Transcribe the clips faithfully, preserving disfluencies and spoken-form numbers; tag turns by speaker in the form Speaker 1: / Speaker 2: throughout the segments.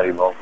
Speaker 1: Haribol.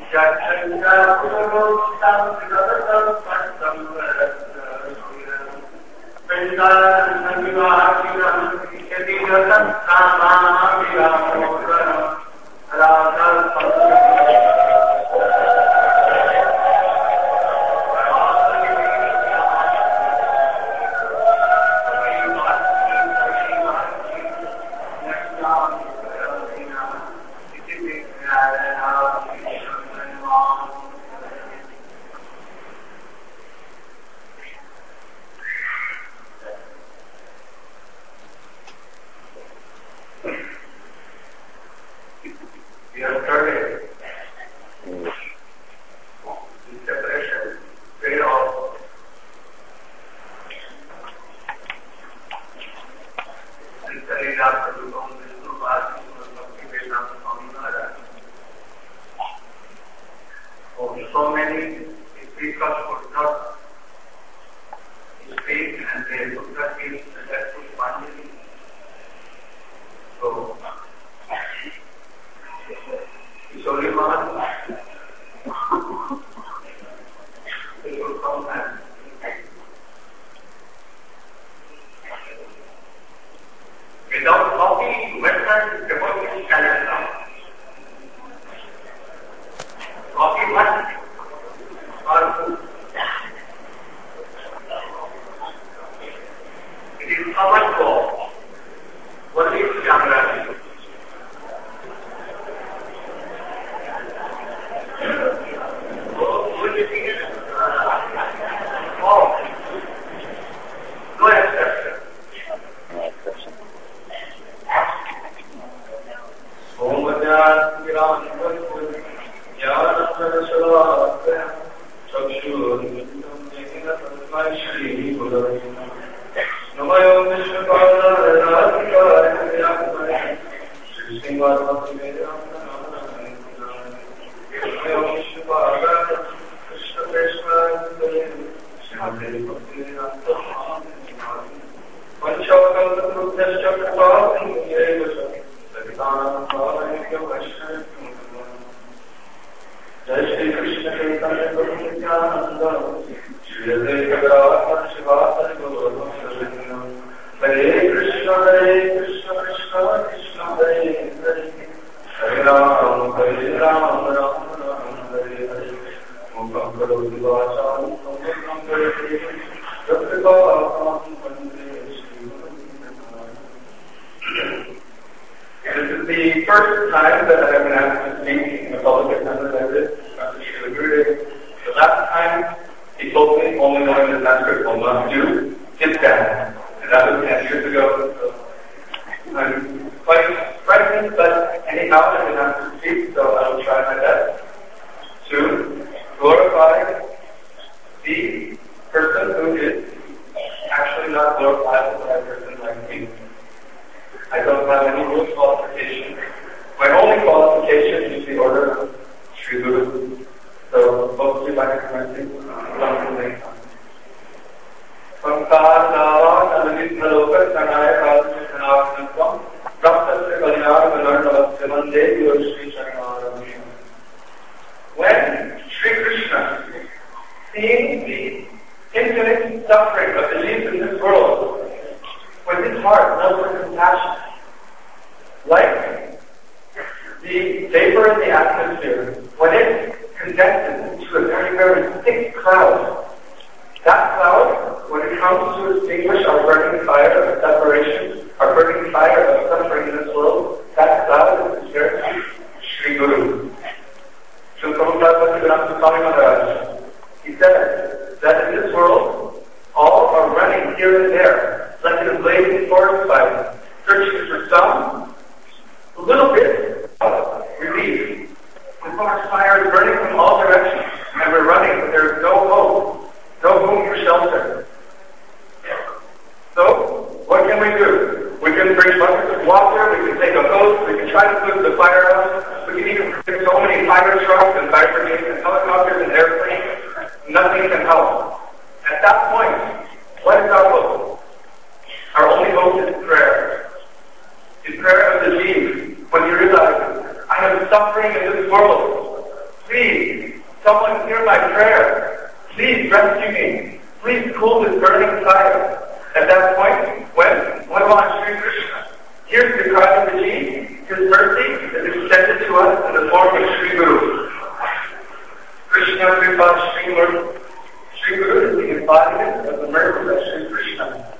Speaker 2: Prayer of the Jeev, when you realize I am suffering in this world.
Speaker 1: Please, someone hear my prayer. Please rescue me. Please cool this burning fire. At that point, when Bhagavan Sri Krishna hears the cry of the Ji, his mercy is extended to us in the form of Sri Guru. Krishna Kripa Sri Guru. Sri Guru is the embodiment of the mercy of Sri Krishna.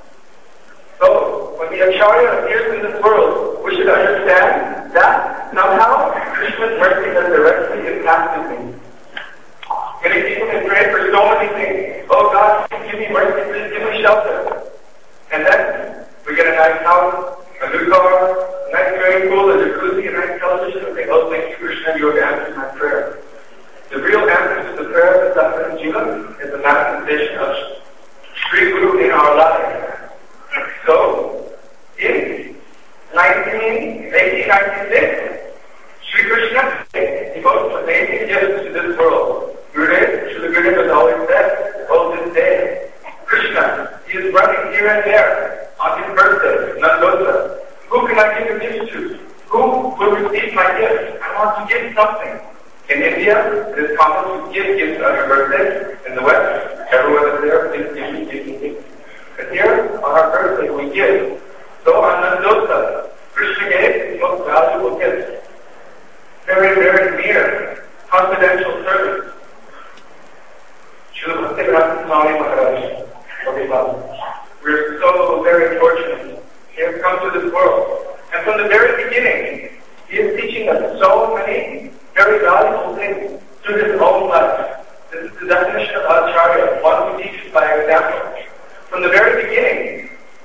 Speaker 1: So, when the Acharya appears in this world, we should understand that somehow Krishna's mercy has directly impacted me. Many people can pray for so many things. Oh God, please give me mercy, please give me shelter. And then we get a nice house, a new car, a nice swimming pool, a jacuzzi, a nice television, and say, oh, thank you, Krishna, you have answered my prayer. The real answer to the prayer of the suffering Jiva is the manifestation of Sri Guru in our lives. So, in eighteen ninety-six, Sri Krishna, he goes amazing gifts to this world. Gurudev, Srila Gurudev has always said, oh, this day, Krishna, he is running here and there on his birthday, Nandosa. Who can I give a gift to? Who will receive my gift? I want to give something. In India, it is common to give gifts on your birthday. In the West, everyone is there, please give me, give me, give me. But here, on our birthday, we give. So on Nandosa, Krishna gave the most valuable gift. Very, very near, confidential service. Srila Bhaktivedanta Swami Maharaj. We're so very fortunate. He has come to this world. And from the very beginning, he is teaching us so many very valuable things through his own life. This is the definition of Acharya, one who teaches by example. From the very beginning,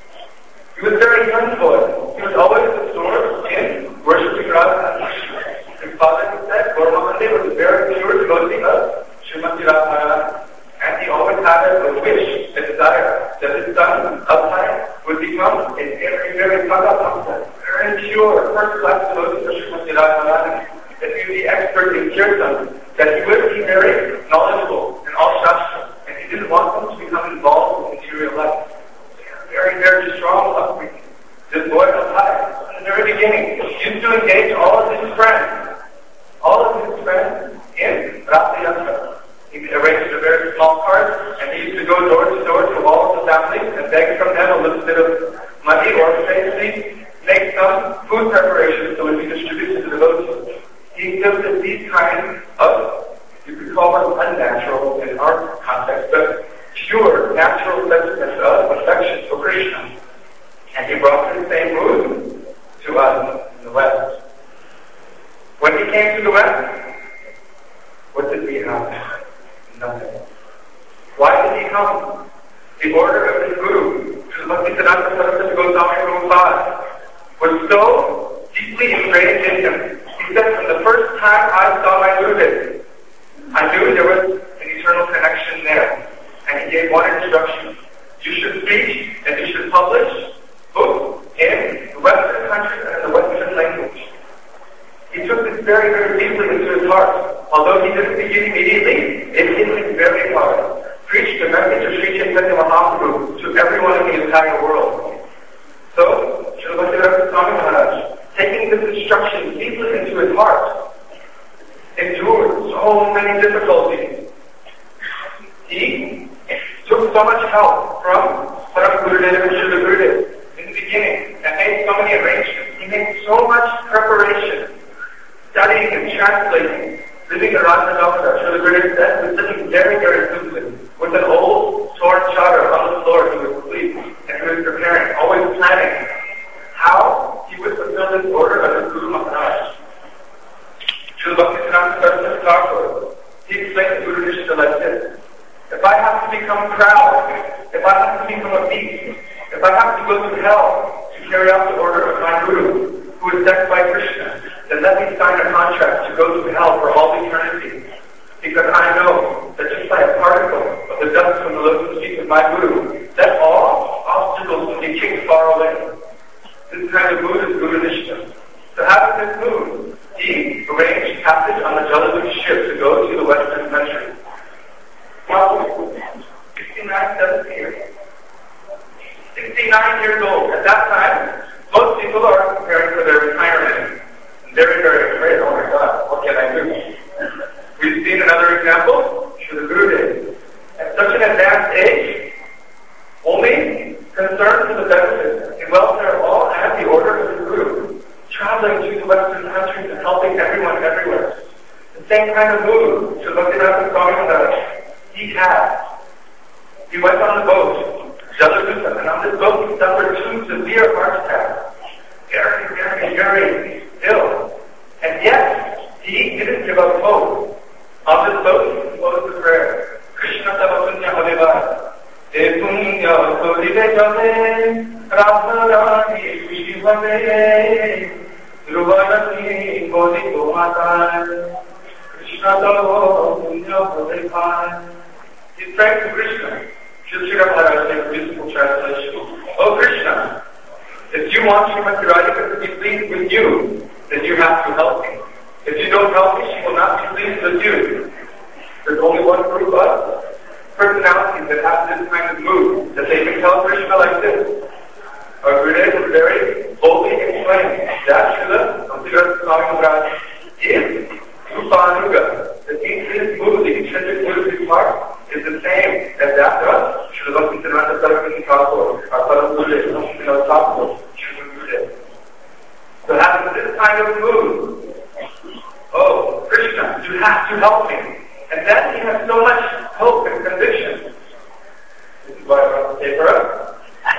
Speaker 1: he was very young boy. He was always absorbed in worshiping Radha and Krishna. His father said, Gaura was very pure devotee of Srimati Radharani. And he always had a wish, a desire, that his son, Abhay, would become a very, very Bhagavad, very pure, first-class devotee of Srimati Radharani. That he would be expert in kirtan, that he would be very knowledgeable in all shastra, and he didn't want them to become involved in material life. Very, very strong upbringing. This boy Abhay, from the very beginning, used to engage all of his friends, all of his friends in Ratha Yatra. He arranged a very small cart, and he used to go door to door to all of the families and beg from them a little bit of money, or say, please make some food preparation so it can be distributed to the devotees. He exhibited these kinds of, you could call them unnatural in our context, but pure, natural sentiments of affection for Krishna. And he brought the same mood to us in the West. When he came to the West, what did we have? Nothing. Why did he come? The order of his Guru, Srila Bhaktisiddhanta Saraswati Goswami Prabhupada, was so deeply ingrained in him. He said, from the first time I saw my Gurudev, I knew there was an eternal connection there. And he gave one instruction. You should speak and you should publish books in the Western countries and the Western language. He took this very, very deeply into his heart. Although he didn't begin immediately, it hit him very hard. Preached the message of Sri Chaitanya Mahaprabhu to everyone in the entire world. So, Srila Bhaktivedanta Swami Maharaj, taking this instruction deeply into his heart, endured so many difficulties. He took so much help from Param Gurudev and Srila Gurudev in the beginning and made so many arrangements. He made so much preparation, studying and translating, living in Radha Damodar. Srila Gurudev said, he was sitting very, very simply with an old torn chadar on the floor. He was asleep and he was preparing, always planning how he would fulfill this order of his Guru Maharaj. Srila Bhaktisiddhanta Saraswati Thakur, he explained the Guru Nishta like this. If I have to become proud, if I have to become a beast, if I have to go to hell to carry out the order of my Guru, who is sent by Krishna, then let me sign a contract to go to hell for all eternity. Because I know that just by a particle of the dust from the lotus feet of my Guru, that all obstacles will be kicked far away. This kind of mood is Guru Nishta. To have this mood, he arranged passage on the Jaladuta ship to go to the Western country. Now, sixty-nine, seventy years. sixty-nine years old. At that time, most people are preparing for their retirement. Very, very afraid. Oh my God, what can I do? We everyone everywhere. The same kind of mood Srila Bhaktivedanta Swami Maharaj, he had. He went on the boat, Jaladuta, and on this boat he suffered two severe heart attacks. Very, very, very ill. And yet, he didn't give up hope. On this boat he composed the prayer, Krishna Tavapunya Havivaya. Te punya sodive jale, Radharani Vishivane, Dhruvanati Bodhiko Mata, Krishna Tavapunya Havivaya. He's praying to Krishna. Srila Maharaj says, beautiful translation. Oh Krishna, if you want Srimati Radhika to be pleased with you, then you have to help me. If you don't help me, she will not be pleased with you. There's only one group of personalities that have this kind of mood, that they can tell Krishna like this. Our Gurudev was very boldly explaining that Srila Bhaktivedanta Swami Maharaj is Rupanuga. That means his mood, the intrinsic mood of his heart, is the same as that of Srila Bhaktivedanta Saraswati Thakur, our Param Gurudev, Srila Thakur, Srila Gurudev. So having this kind of mood, oh, Krishna, you have to help me. And then he has so much hope and conviction. This is what I want to say for us.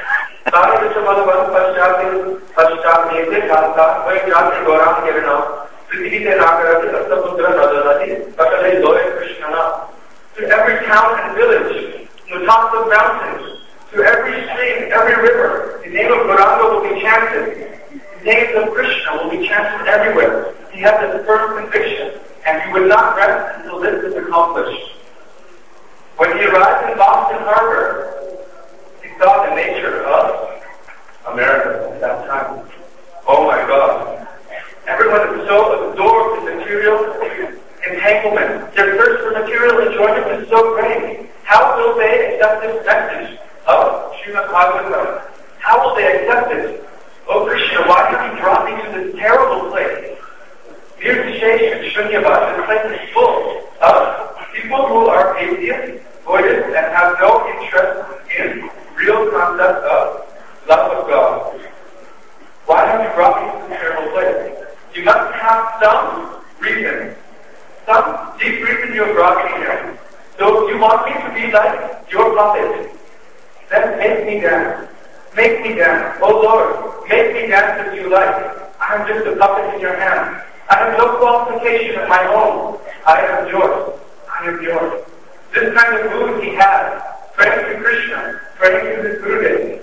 Speaker 1: Sari Vishamalavan Pashchati Pashchati Nete Kanta Vai Jati Goram Kirana Prithvi Te Nagarati Astamudra Radhanati Pakale Loe Krishnana. To every town and village, to the tops of mountains, to every stream, every river, the name of Gauranga will be chanted. The names of Krishna will be chanted everywhere. He has this firm conviction, and he would not rest until this is accomplished. When he arrived in Boston Harbor, he saw the nature of America at that time. Oh my God. Everyone is so absorbed in material entanglement. Their thirst for material enjoyment is so great. How will they accept this message of Srimad Bhagavatam? How will they accept it? Oh Krishna, why have you brought me to this terrible place? Nirvishesha, Shunyavad, this place is full of people who are atheists, voidists, and have no interest in real concept of love of God. Why have you brought me to this terrible place? You must have some reason. Some deep reason you have brought me here. So you want me to be like your puppet? Then make me dance. Make me dance. Oh Lord, make me dance as you like. I am just a puppet in your hand. I have no qualification of my own. I am yours. I am yours. This kind of mood he has, praying to Krishna, praying to his Gurudev.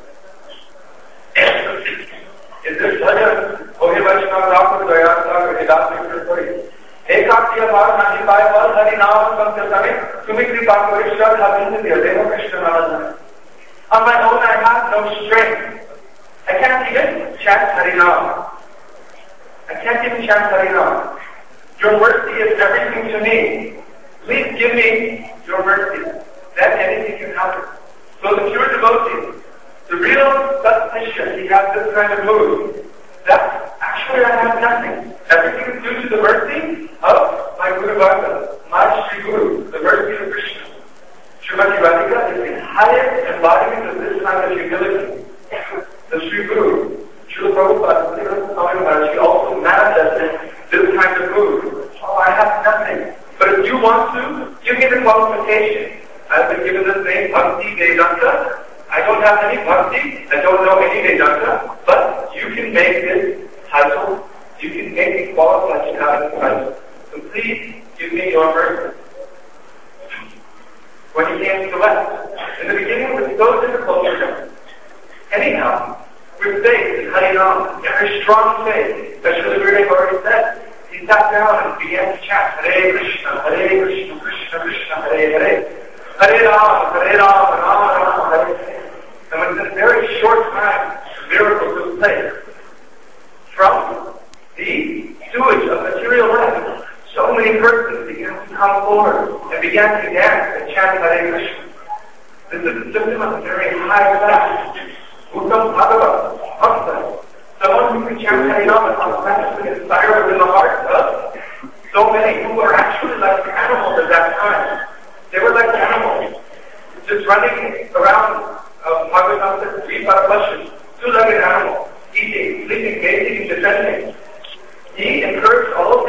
Speaker 1: In this bhajan, O he Vaishnava Thakur Daya Sagar Hidasya Krishna. Ekakya Bhav Nani Bhaival Hari Nama Sankirtane Sumi Kripa Karishad Havinda Deva Krishna Maharaj. On my own I have no strength. I can't even chant Harinam. I can't even chant Harinam. Your mercy is everything to me. Please give me your mercy. Then anything can happen. So the pure devotee, the real Sat-Nishya, he has this kind of mood. That actually I have nothing. Everything is due to the mercy of my Guru Bhagavad, my Sri Guru, the mercy of Krishna. Srimati Radhika is the highest embodiment of this kind of humility. The Sri Guru, Srila Prabhupada, Swami Maharaj, he also manifested this kind of mood. Oh, I have nothing. But if you want to, give me the qualification. I've been given this name, Bhakti Vedanta. I don't have any bhakti, I don't know any Vedanta, but you can make this title, you can make me qualified to have this title. So please give me your mercy. When he came to the West, in the beginning it was so difficult for him. Anyhow, with faith in Harinam, a very strong faith, as Srila Gurudev already said, he sat down and began to chant Hare Krishna, Hare Krishna, Krishna Krishna, Hare Hare, Hare Rama, Hare Rama, Rama Rama, Hare Hare. And within a very short time, a miracle took place. From the sewage of material life, so many persons began to come forward and began to dance and chant Hare Krishna. This is a symptom of a very high class. Uttam Bhagavad, Bhakta. Someone who can chant Hare Rama automatically inspire within the heart of so many who were actually like the animals at that time. They were like the animals, just running around. Of Bhagavatam says, three two-legged animal, eating, sleeping, gazing, and defending. He encouraged all of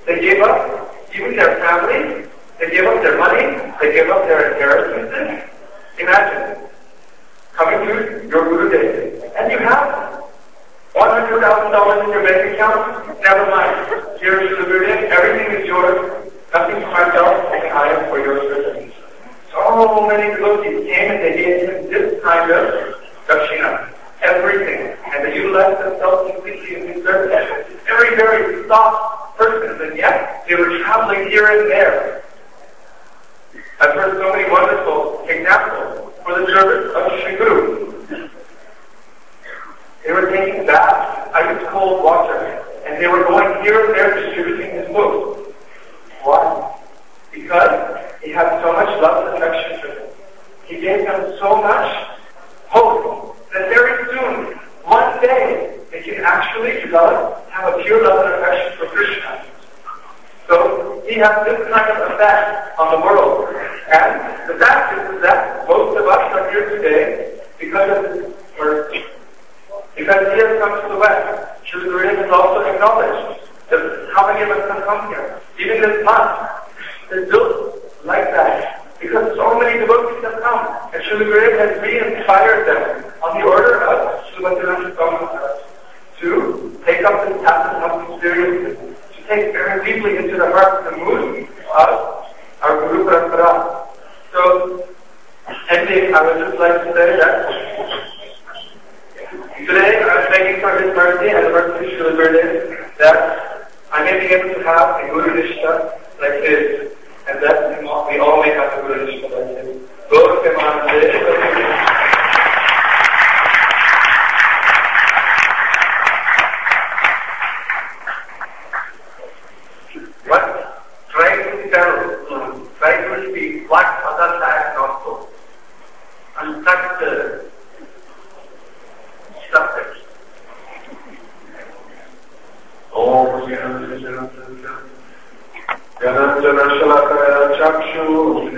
Speaker 1: They gave up even their family, they gave up their money, they gave up their inheritances. Imagine coming to your Guru Day, and you have one hundred thousand dollars in your bank account. Never mind. Here is the Guru Day. Everything is yours. Nothing for myself, and I am for your service. So many devotees came and they gave him this kind of dakshina. Everything. And they utilized themselves completely in his service. Very, very soft persons, and yet they were traveling here and there. I've heard so many wonderful examples for the service of Shri Guru. They were taking baths, ice cold water, and they were going here and there distributing his books. Why? Because he had so much love and affection for them. He gave them so much hope that very soon, one day, they can actually develop, have a pure love and affection for Krishna. So he has this kind of effect on the world. And the fact is that most of us are here today because of his mercy. Because he has come to the West. Shri Guru has also acknowledged that how many of us have come here. Even this month is built like that. Because so many devotees have come. And Shri Guru has re-inspired them on the order of Srila Prabhupada to take up this path of experiences. Take very deeply into the heart the mood of our Guru Parampara. So, ending, I would just like to say that today I am begging for His mercy and the mercy of Srila Gurudev that I may be able to have a Guru Nishta like this, and that we all may have a Guru Nishta like this. Lord, what? Try to tell, try to speak what others have not so. And such uh, subjects. Om Jananjana Shalakaya Chakshu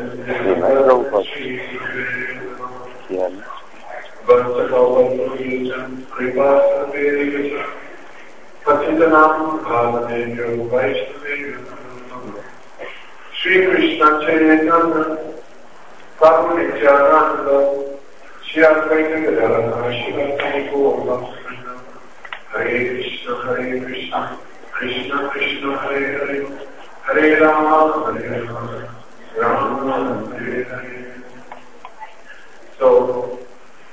Speaker 1: Bhansakavam Kripasaviri Patitanam Bhavanejo Vaishnavi Shri Krishna Chaitanya Prabhu Nityananda Shri Advaita Gadadhara Shri Gaura Hare Krishna Hare Krishna Krishna Krishna Hare Hare Hare Rama Hare Rama Rama Hare Hare. So,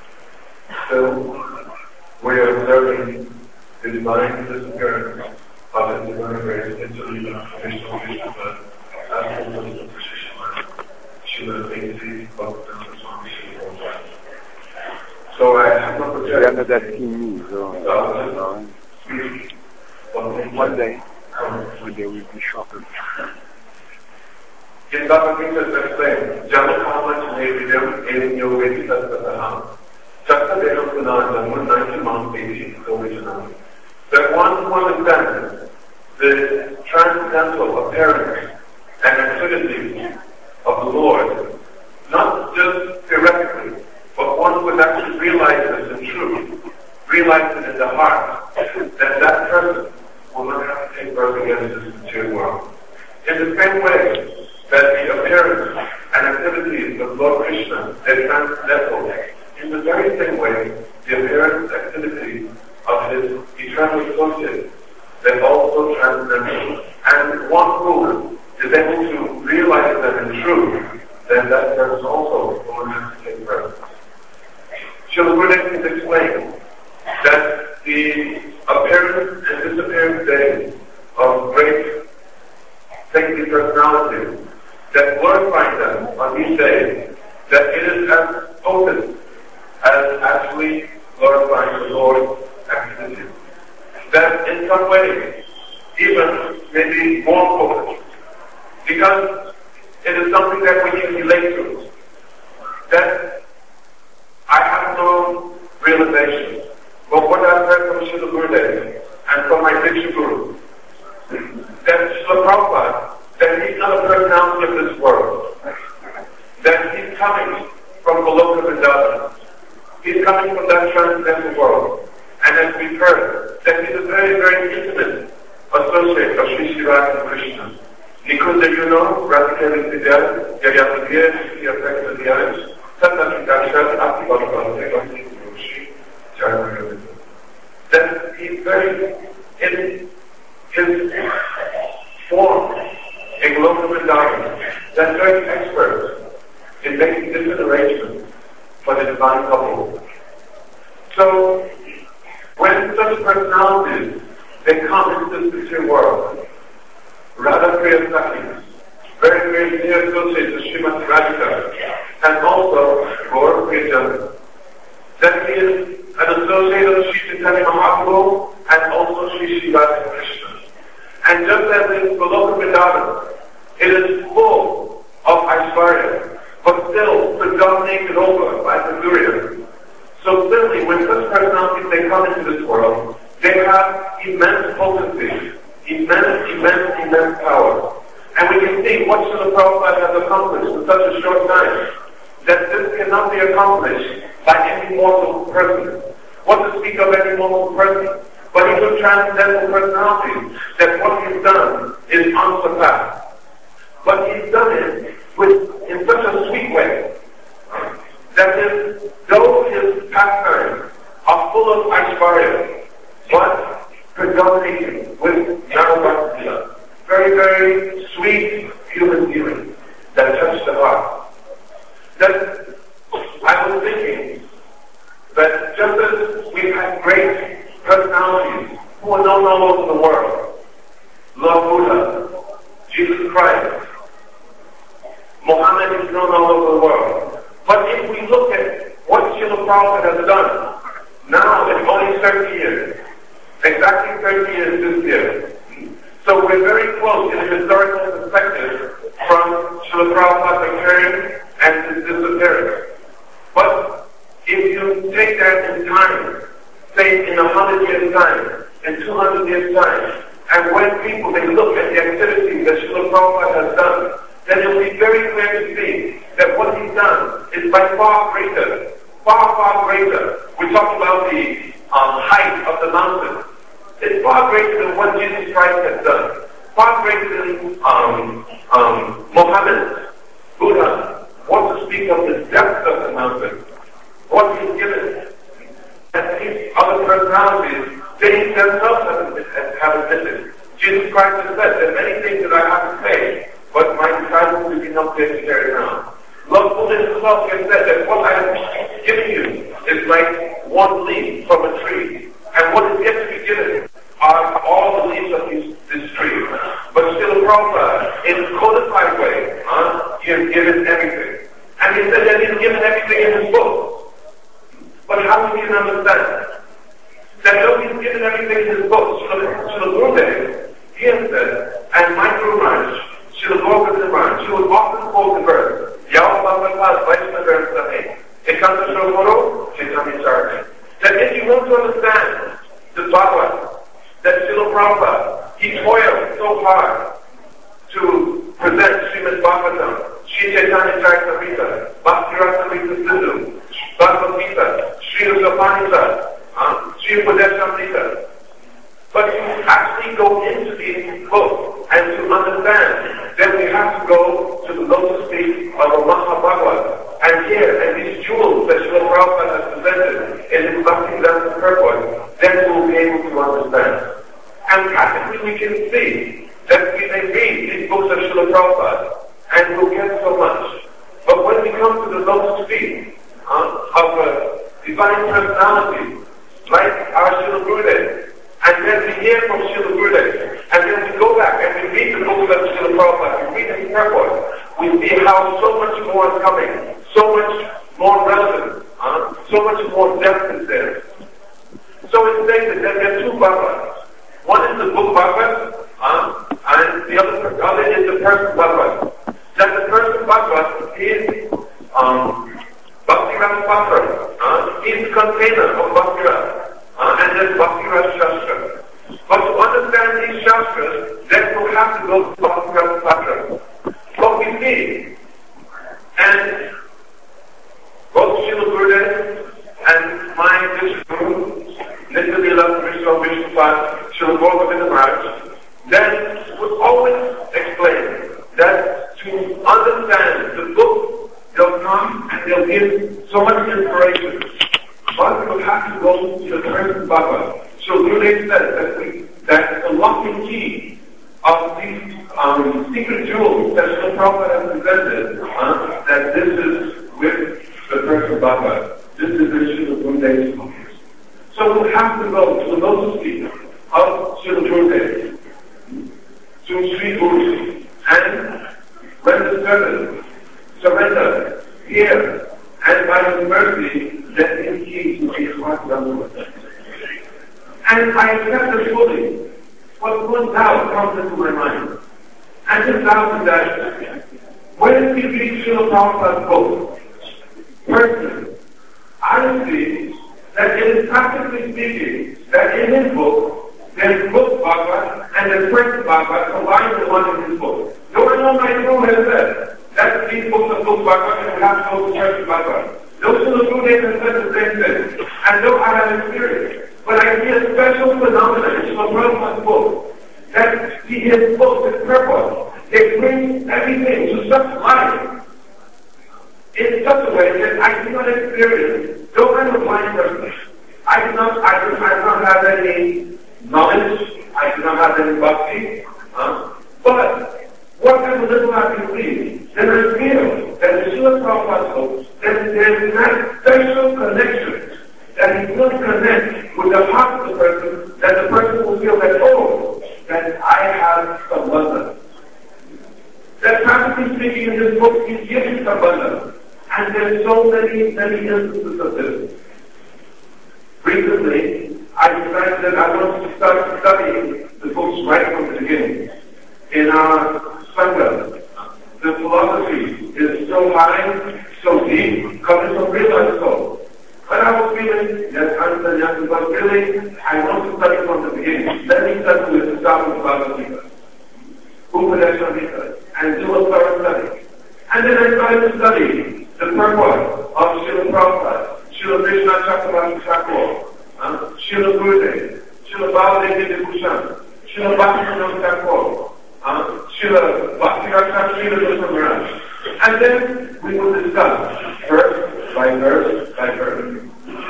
Speaker 1: so we are observing the divine disappearance of the divine grace into Lila, Vishnu Vishnu, as the Lila Prashishma, Shila Bhakti, Bhakti, Swami Shila. So I have not
Speaker 2: Erano da Schimiso, one day, one day we'll be shopping.
Speaker 1: In Bhagavad Gita explained, Jana Kama Chnevidam in Yogeti Tattvataham, Chakta Devam Punadam, ninety Mount Peti, Original. That one who understands the transcendental appearance and activity of the Lord, not just theoretically, but one who actually realizes in truth, realizes in the heart, that that person will not have to take birth again in this material world. In the same way that the appearance and activities of Lord Krishna, they're transcendental, in the very same way, the appearance and activity of his eternal associate, they're also transcendental. And one who is able to realize them in truth, then that person also will not have to take birth. Srila Gurudev is explaining that the appearance and disappearance days of great saintly personalities that glorify them on these days, that it is as potent as actually glorifying the Lord's activities. That in some ways, even maybe more potent, because it is something that we can relate to. That I have no realization, but what I've heard from Srila Gurudev and from my Diksha Guru, that Srila Prabhupada, that he's not a personality of this world, that he's coming from Goloka Vrindavan, he's coming from that transcendental world, and as we've heard, that he's a very, very intimate associate of Sri Shiva and Krishna. Nikunda Yuno, Radhika Vidya, Yaya Vidya, Shri Affecta Diyanis, Santa Daksha, Ati Bhagavan, Devati Yoshi, Charana. That he's very, in his form, a global Vrindavan, that's very expert in making different arrangements for the divine couple. So, when such personalities, they come into the spiritual world, Radha Priya Sakis, very, very near associates of Srimati Radhika, and also Gaura Priya Jana. Then he is an associate of Sri Chaitanya Mahaprabhu and also Sri Shiva Krishna. And just as in Goloka Vrindavan, it is full of Aishwarya, but still predominated over by the Madhurya. So certainly when such personalities they come into this world, they have immense potency, immense, immense, immense power. And we can see what Srila Prabhupada has accomplished in such a short time, that this cannot be accomplished by any mortal person. What to speak of any mortal person? But he's a transcendental personality, that what he's done is unsurpassed. But he's done it with, in such a sweet way, that is, though his pastimes are full of Aishwarya, but predominating with Narabhakti, very, very sweet human feeling that touched the heart. That I was thinking that just as we've had great personalities who are known all over the world, Lord Buddha, Jesus Christ, Muhammad is known all over the world. But if we look at what Srila Prabhupada has done, now in only thirty years, exactly thirty years this year, so we're very close in the historical perspective from Srila Prabhupada's appearance and his disappearance. But if you take that in time, say in a hundred years' time, in two hundred years' time, and when people they look at the activities that Srila Prabhupada has done, then it will be very clear to see that what he's done is by far greater, far, far greater. We talked about the um, height of the mountain. It's far greater than what Jesus Christ has done. Far greater than um, um, Muhammad, Buddha. Want to speak of the depth of the mountain, what he's given. And these other personalities, they themselves have, have admitted. Jesus Christ has said, there are many things that I have to say, but my disciples will be not there to carry around. Lord Buddha himself has said that what I have given you is like one leaf from a tree. And what is yet to be given are all the leaves of this, this tree. But Srila Prabhupada, in a codified way, huh, he has given everything. And he said that he's given everything in his book. But how do you understand? That though he's given everything in his book, Srila Gurudev, he has said, and my Guru Maharaj, Srila Gopal Maharaj, she would often quote the verse, Yao Bhagavad Vaishnava Sahe, Ekanta Shogoro, Chaitanya Charani. That if you want to understand the Bhagavad, that Srila Prabhupada, he toiled so hard to present Srimad Bhagavatam, Sri Chaitanya Charitamrita, Bhakti Rasamrita Sindhu, Bhagavad Gita, Sri Upanishad, uh, Sri Upadeshamrita. But to actually go into these books and to understand, then we have to go to the lotus feet of the Mahabhagavad. And here, and these jewels that Srila Prabhupada has presented in his Bhaktivedanta purport, then we'll be able to understand. And practically we can see that we may read these books of Srila Prabhupada and we'll get so much. But when we come to the lotus feet uh, of a divine personality, like our Srila Gurudev, and then we hear from Srila Gurudev, and then we go back and we read the books of Srila Prabhupada, we read his purport, we see how so much more is coming, so much more relevant, uh, so much more depth is there. So it's stated that there are two Bhagavads. One is the book Bhagavad, uh, and the other, other is the person Bhagavad. That the person Bhagavad is um, Bhakti Rasa Patra, uh, is the container of Bhakti Rasa, uh, and there's Bhakti Rasa Shastra. But to understand these Shastras, then we'll have to go to Bhakti Rasa Patra. What we see, and both Srila Gurudev and my Vishnu Guru, Nitya Lila Vishnu Vishnupada, Srila Gopal Maharaj,
Speaker 3: they'll give so much inspiration. One will have to go to the person Baba. So Gurudev said that, we, that the locking key of these um, secret jewels that Srila Prabhupada has presented, uh, that this is with the person Baba. This is the Srila Gurudev's focus. So we'll have to go to the lotus feet of Srila Gurudev, to Sri Guru, and when the servant surrender here, and by His mercy, let Him keep to His heart number. And I accept it fully. But one doubt comes into my mind. And this doubt is that when we read Srila Prabhupada's book, personally, I see that it is practically speaking that in his book, there's book Bhagavad and there's person Bhagavad combined in one in his book. No one on my Guru has said that these books are book Bhagavad and we have to go to person Bhagavad. Those who the Guru have said the same thing. And though I have experience, but I see a special phenomenon in Srila Prabhupada's book, that he his book, his purpose, it brings everything to such light in such a way that I do not experience, though I'm a blind person. I do not, I do, I do not have any knowledge, I do not have any bhakti, huh? But whatever little I can see, then I feel that in Srila Prabhupada's book, that there is that special connection that he will connect with the heart of the person, that the person will feel that, oh, that I have abundance. That practically speaking in this book, he's giving abundance. And there's so many, many instances of this. Recently, I decided that I want to start studying the books right from the beginning. In our Sangha, the philosophy is so high, so deep, coming from real soul. But I was feeling, yes, I'm saying, but really, I want to study from the beginning. Let me start with the start of Bhagavad Gita, Upadesha Gita, and do a thorough study. And then I started to study the purport of Srila Prabhupada, Srila Krishna Chakravarti Thakur, uh, Srila Gurudev, Srila Baladev Bhushan, Srila Bhaktivinoda Thakur, uh, Srila Bhaktivinoda Srila Maharaj. And then we will discuss verse by verse by verse.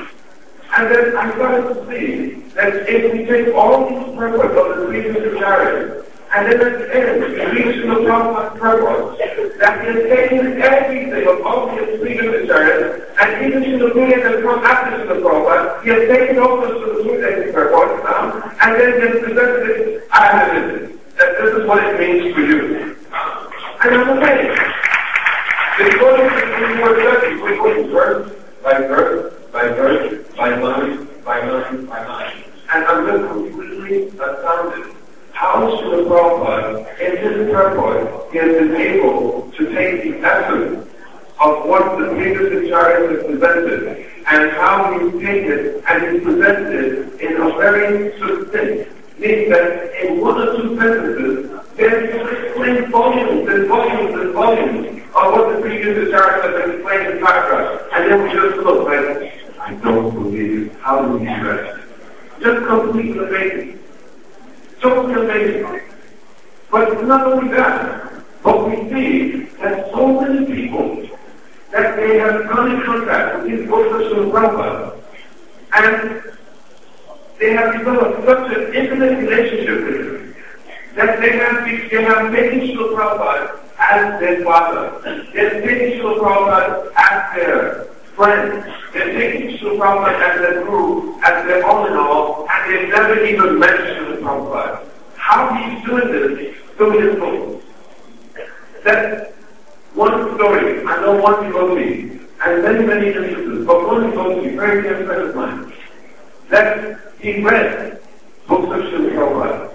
Speaker 3: And then I started to see that if we take all these purpose of the three different chariots, and then at the end, we reach the Prabhupada's purpose, that he has taken everything of all the three different chariots, and even to the Buddha that come after the Prabhupada, he has taken also to the Buddha's purpose now, and then he has presented it, I have it, that this is what it means for you. And I'm amazed. It's going to be more studies. We go verse by verse, by verse, by line, by line, by line. And I'm just completely astounded how Srila Prabhupada, in his purport, he has been able to take the essence of what the previous Acharya has presented, and how he's taken it and he's presented it in a very succinct, meaning that in one or two sentences, there's explained volumes and volumes and volumes of what the previous Acharya has explained in paragraphs. And then we just look like, I don't believe it. How do we rest? Just completely amazing. So amazing. But not only that, but we see that so many people, that they have come in contact with these books of Srila Prabhupada, and they have developed such an intimate relationship with him, that they have, they have taken Srila Prabhupada as their father. They're taking Srila Prabhupada as their friend. They're taking Srila Prabhupada as their guru, as their all in all, and they've never even met Srila Prabhupada. How he's doing this through his books. That one story, I know one devotee, and many, many instances, but one devotee, very dear friend of mine, that he read books of Srila Prabhupada.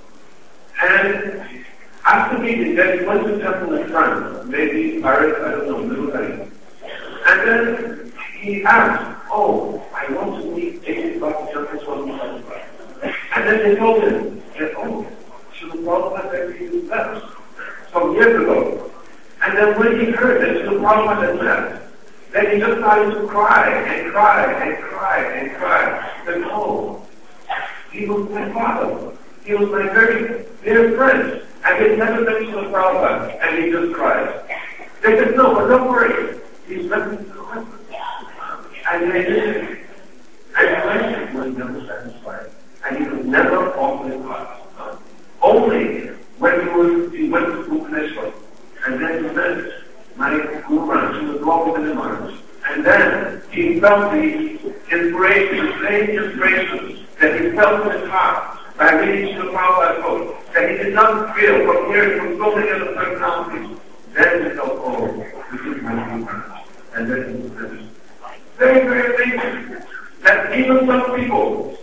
Speaker 3: And after meeting, then he went to temple in France, maybe Paris, I don't know, Middle East. And then he asked, oh, I want to meet David Bhakti Swami Prabhupada. And then they told him, that, oh, Srila Prabhupada said he left some years ago. And then when he heard that Srila Prabhupada had left, then he just started to cry and cry and cry and cry. Then, oh, he was my father. He was my very dear friend. And he never met Srila Prabhupada. And he just cried. They said, no, but don't worry. He's nothing to the question. And they did. And the question was never satisfied. And he was never off his heart. Uh, only when he, was, he went to Bhubaneswar, and then he met my Guru Maharaj, he was walking in the Maharaj. And then he felt the inspiration, the same inspiration that he felt in his heart by reading Srila Prabhupada's book, that he did not feel from hearing from so many other personalities. Then he felt, oh, this is my Guru Maharaj. And then he was finished. Very, very amazing that even some people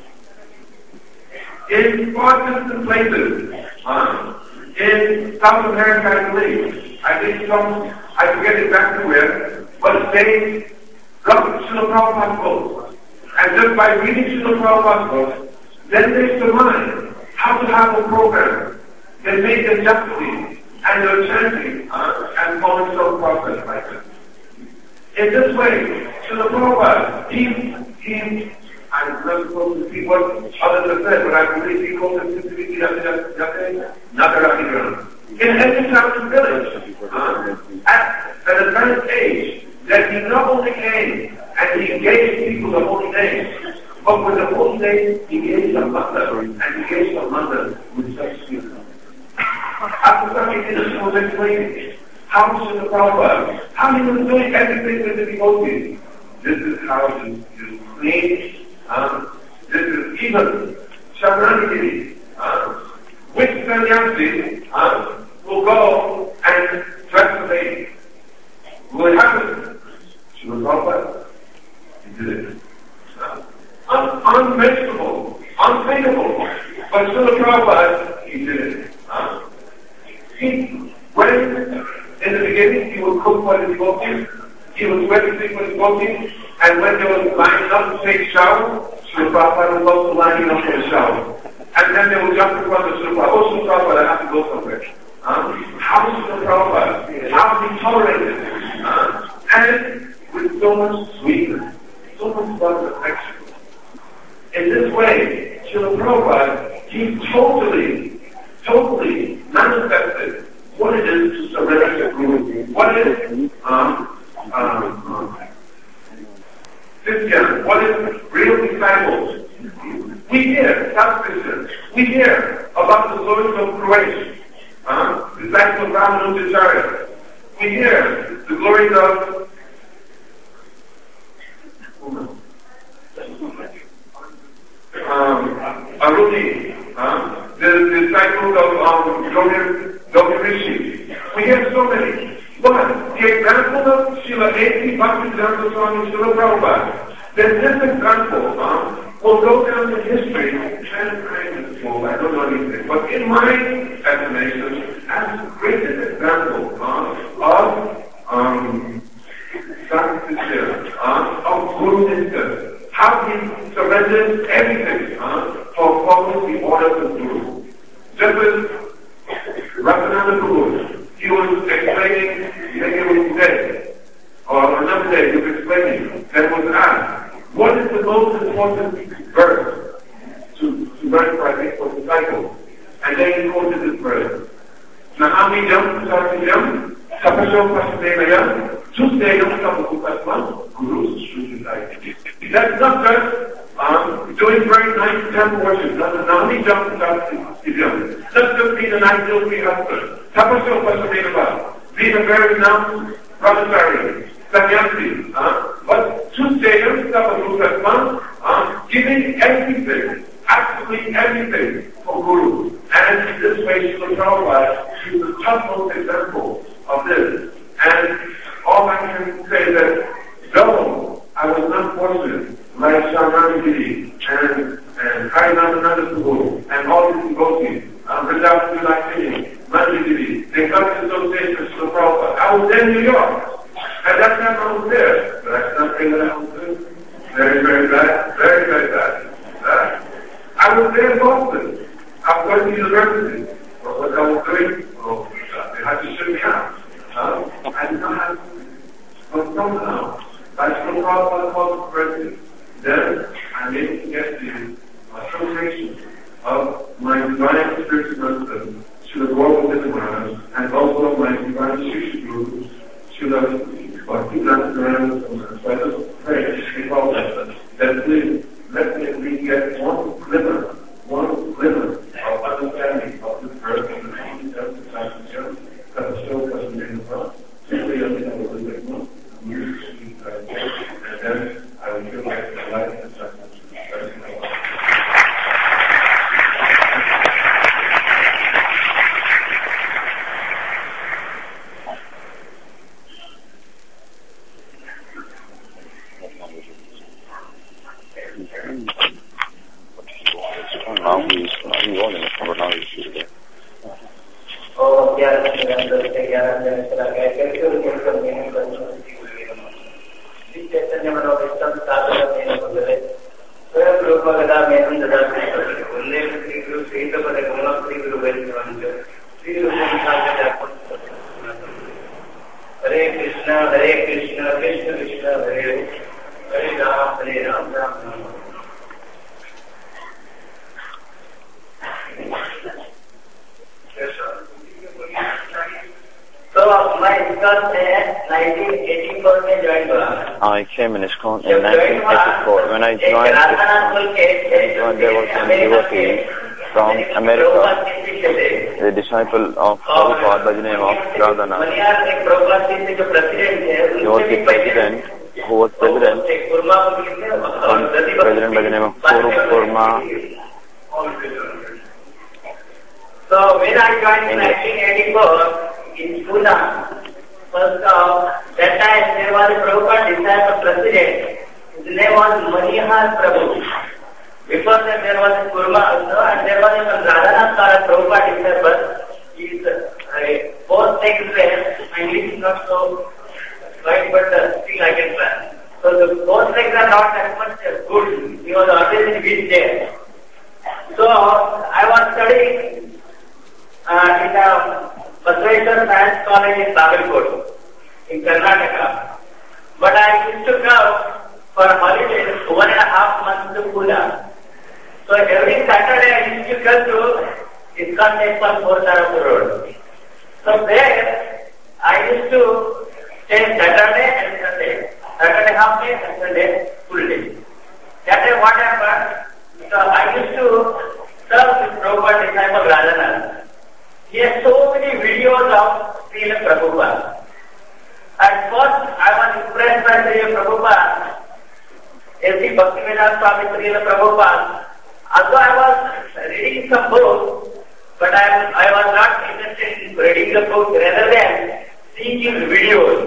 Speaker 3: in far distant places, uh, in South America, I believe, I think some, I forget exactly where, but they got Srila Prabhupada's book. And just by reading Srila Prabhupada's book, then they surmise how to have a program. They make a justly, and they're chanting uh, and following some process like this. In this way, Srila Prabhupada, he, he, I'm not supposed to see what others have said, but I believe he called it Siddhi Nagarahidran. In every town village, uh, at an advanced age, that he not only came and he gave people the holy name, but with the holy name, he gave some mother, and he gave some mother with such sweet. After something this was explained, how Srila Prabhupada, how he was doing everything with the devotees. This is how you, you clean. Um, this is even Sharanagiri, uh, which sannyasi uh, will go and dress the lady. Will it happen? Srila Prabhupada, he did it. Uh, un- unmentionable, unthinkable. But Srila Prabhupada, he did it. Uh, he, when in the beginning he would cook for the devotees, he was witnessing for the devotees, and when they were lining up to take a shower, Srila Prabhupada was also lining up for the shower. And then they would jump in front of Srila Prabhupada. Oh, Srila Prabhupada, I have to go somewhere. Uh, how is Srila Prabhupada? How he tolerated it? Uh, and with so much sweetness, so much love and affection. In this way, Srila Prabhupada, he totally, totally manifested what it is to surrender to Guru. What is um, um, um, Christian? What is real disciples? We hear, South Christians, we hear about the glories of Croatia, uh, the disciples of Ramanujaracharya. We hear the glories of um, Aruni, uh, the, the disciples of um, Yogi Rishi. We hear so many. But the example of Srila A P Bhaktivedanta Swami Srila Prabhupada, then this example uh, will go down in history, and well, I don't know anything, but in my estimation, as the greatest example uh, of um, Sankhisya, uh, of Guru Nitya, how he surrenders everything uh, for following the orders of Guru. Just as Raghunatha Guru, he was explaining, maybe it was today, or another day, he was explaining, that was asked, what is the most important verse to, to learn for, I think, for disciples? And then he quoted this verse. Nahami jam sarvijam, sapasho pasavayam, tusdeyam sapakupasman, guru shrutidai. That's not just um, doing very nice temple worship. That's Nahami jam sarvijam. Not just being an ideal free husband. Sapasho pasavayam, being a very renowned brahmachari, sannyasi, uh, but Tuesdayam sapakupasman, uh, giving everything, absolutely everything for Guru. And in this way, Srila Prabhupada is the topmost example of this. And all I can say that, though I was not fortunate, like Sharanagiri and, and Harinathananda Guru, and all these devotees, um, Vrindavan Vilakini, Manjiri, they got in association with Srila Prabhupada. I was in New York. At that time I was there, but that's nothing that I was doing. Very, very bad, very, very bad. Uh, I was there in Boston. I was going to university. But what I was doing, oh, they had to shut me out. Uh, I did not have to. But somehow, by Srila Prabhupada was present, then I'm able to get the association of my divine spiritual husband, Srila Gaura Maharaj, and also my divine Shri Guru, Srila Bhaktivedanta
Speaker 4: ग्यारह निरंतर से ग्यारह दिन चला गया कैसे उनके मेहनत करनी श्री चैतन्य मनोविष्टम साधन मेहनत वगैरह स्वयं रूप गदा मेहनत दाते उन्हें श्री गुरु श्री तो पद गुण श्री गुरु वैष्णव श्री रूप हरे कृष्ण हरे कृष्ण कृष्ण कृष्ण हरे हरे राम हरे Ram Ram Ram. So my ISKCON से nineteen eighty-four में join हुआ।
Speaker 5: I came in ISKCON in nineteen eighty-four. When I joined ISKCON, there was a devotee from America, the disciple of Prabhupada by the name of Radhanath. He was the president, who was president, one president by the name of Kuru Kurma.
Speaker 4: So when I joined in nineteen eighty-four in Pune, first of that time there was a Prabhupada disciple president. His name was Manihar Prabhu. Before that there was a Kurma also, and there was a Radhanath or a Prabhupada disciple. His uh, both things were, my English is not so right, but uh, still I can try. So the both things are not that much good. He was always in which there. So I was studying uh, in the Basaveshwar Science College in Bagalkot, in Karnataka. But I used to come for holidays one and a half months to Pune. So every Saturday I used to come to ISKCON Temple, Fourth Tarapur Road. So there I used to stay Saturday and Sunday. Saturday half day and Sunday full day. That day what happened? So I used to serve this Prabhupada disciple Radhanath. He has so many videos of Srila Prabhupada. At first I was impressed by Srila Prabhupada. S C Bhaktivedanta Swami Srila Prabhupada. Although I was reading some books, but I, I was not interested in reading the book rather than seeing his videos.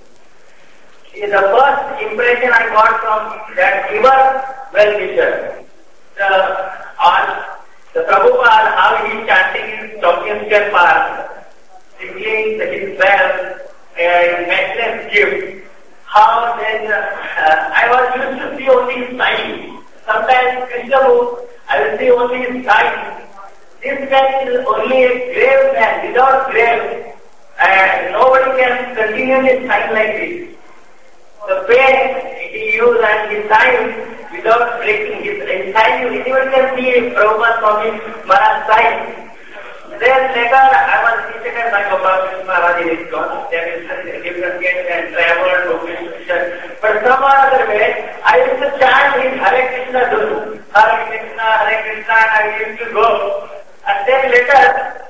Speaker 4: The first impression I got from that river well-wisher, the, on the Prabhupada, how he is chanting in Tokyo Park, singing his bells, uh, matchless gift. How then uh, I was used to see only his signs. Sometimes Krishna, I will see only his signs. This man is only a grave man, without grave, and nobody can continually sign like this. The pen he used and his sign without breaking his, his sign, anyone can see Prabhupada Swami Maharaj sign. Then later I was visited by Gopal Krishna Maharaj in ISKCON. There is different gates and travel to Krishna. But some other way, I used to chant his Hare Krishna Dhun. Hare Krishna, Hare Krishna, and I used to go. And then later,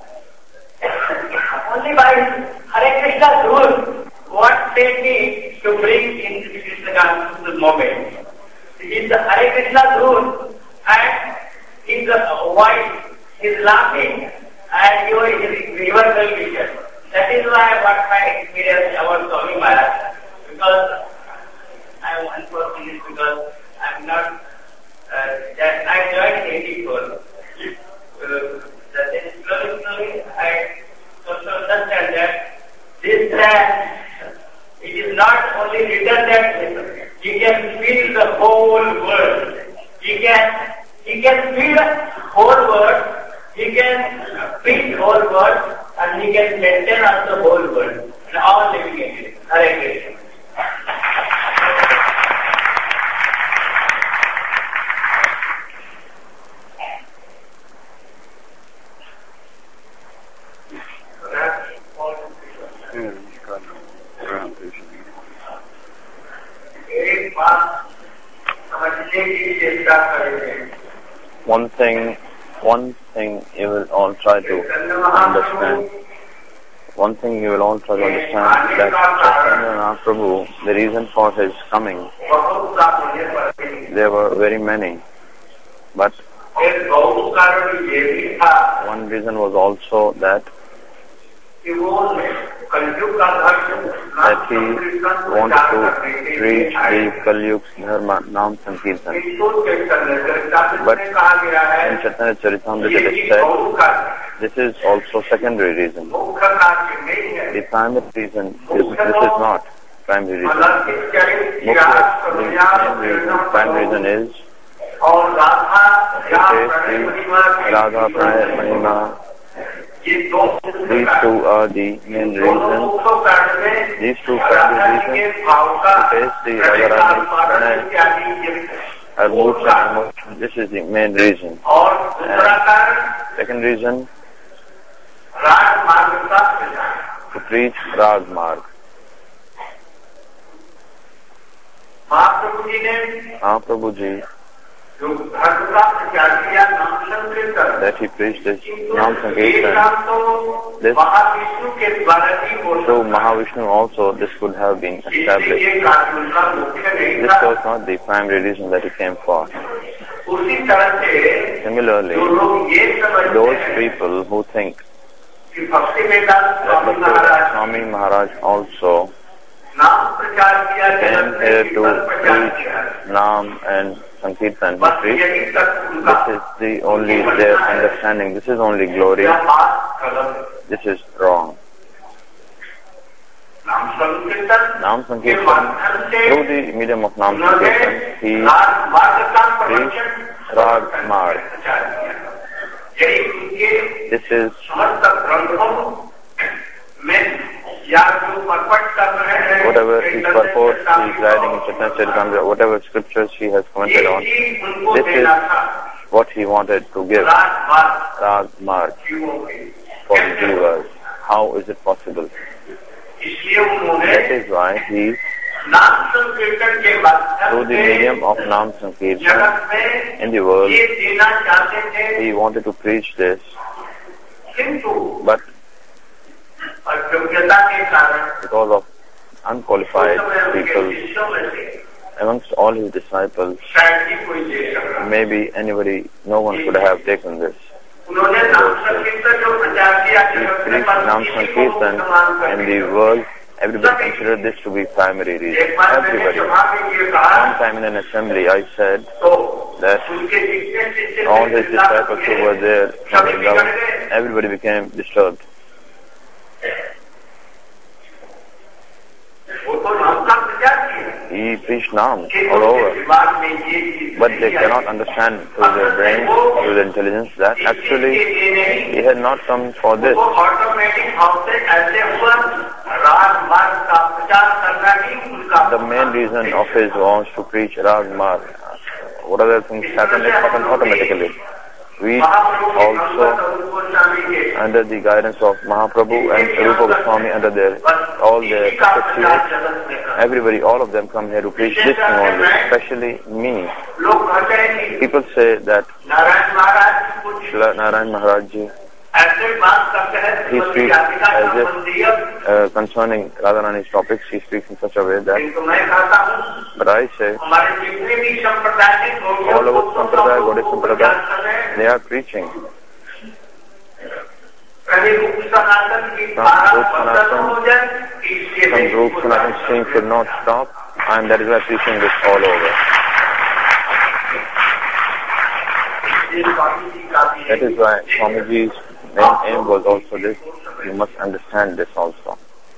Speaker 4: only by Hare Krishna Dhun, what made me to bring in Krishna consciousness moment. His Hare Krishna Dhun and his voice, his laughing, and your universal vision. That is why I got my experience about Swami Maharaj. Because I am unfortunate because I am not, uh, that I joined in eighty-four. Uh, that then slowly, slowly I also understand that this man, it is not only written that he can feel the whole world. He can, he can feel the whole world. He can feed whole world and he can maintain also whole world and all living in it. Hare Krishna.
Speaker 5: One thing, one thing you will all try to understand. One thing you will all try to understand that Chaitanya Prabhu, the reason for his coming, there were very many, but one reason was also that that he wanted to preach the Kali Yuga Dharma Nam Sankirtan. But in Chaitanya Charitamrita it is said This is also secondary reason. The primary reason is this is not primary reason. Mukhya, the main reason, primary reason is Radha Pranay Mahima. These two are the main reasons. These two primary reasons to taste the Radharani Pranay are moods and emotions. This is the main reason. And second reason, to preach Rag Marg. Mahaprabhu Ji, that he preached this Nam Sankirtan, this through Mahavishnu also this could have been established. This was not the primary reason that he came for. Similarly, those people who think that Bhakti Swami Maharaj also came here to preach Nam and Sankirtan, he preached, this is the only their understanding, this is only glory, this is wrong. Nam Sankirtan, through the medium of Nam Sankirtan, he preached Rag Marg. This is whatever his purport he is writing in Chaitanya Charitamrita, whatever scriptures he has commented on, this is what he wanted to give, Rag Marg, for the viewers. How is it possible? That is why he, through the medium of Nam Sankirtan in the world, he wanted to preach this, but because of unqualified people amongst all his disciples, maybe anybody, no one could have taken this. He preached Nam Sankirtan in the world. Everybody considered this to be primary reason. Everybody. One time in an assembly I said that all his disciples who were there from Vrindavan, everybody became disturbed. He preached Nam all over, but they cannot understand through their brain, through their intelligence, that actually he had not come for this. The main reason of his was to preach Rag Marg. What other things happen? It happened automatically. We also, under the guidance of Mahaprabhu and Rupa Goswami, under their all their protection, everybody, all of them come here to preach this thing only, especially me. People say that Narayan Maharaj Ji, he speaks as if uh, concerning Radharani's topics, he speaks in such a way that, but I say, all over Sampradaya, Gaudiya Sampradaya, they are preaching. Some Rup Sanatan, some Rup Sanatan stream should not stop, and that is why preaching this all over. That is why Swamiji's main aim was also this. You must understand this also.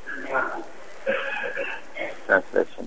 Speaker 5: Translation.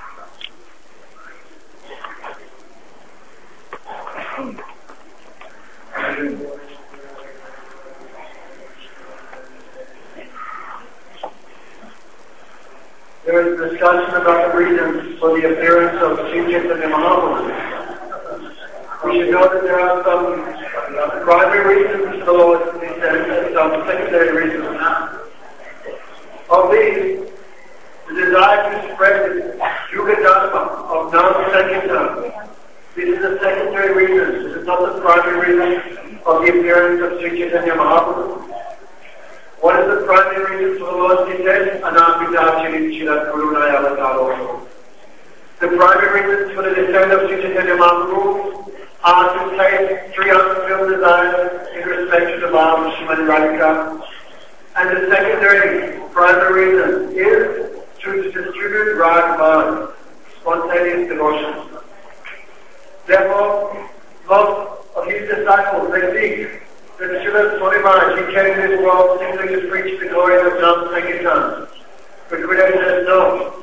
Speaker 6: There is discussion about the reasons for the appearance of Sri Chaitanya Mahaprabhu. We should know that there are some primary reasons for the Lord's descent and some secondary reasons. Of these, the desire to spread the Yuga Dharma of Nam Sankirtan. This is the secondary reason. This is not the primary reason of the appearance of Sri Chaitanya Mahaprabhu. What is the primary reason for the Lord's descent? Anamidachini Chirat Gurunaya Avataro. The primary reasons for the descent of Sri Chaitanya Mahaprabhu are to take three unfulfilled desires in respect to the Bhava of Srimati Radhika. And the secondary primary reason is to distribute Rag Marg, spontaneous devotion. Therefore, most of his disciples, they seek that Srila Swami he came to this world simply to preach the glory of Nam Sankirtan. But Gurudev says no.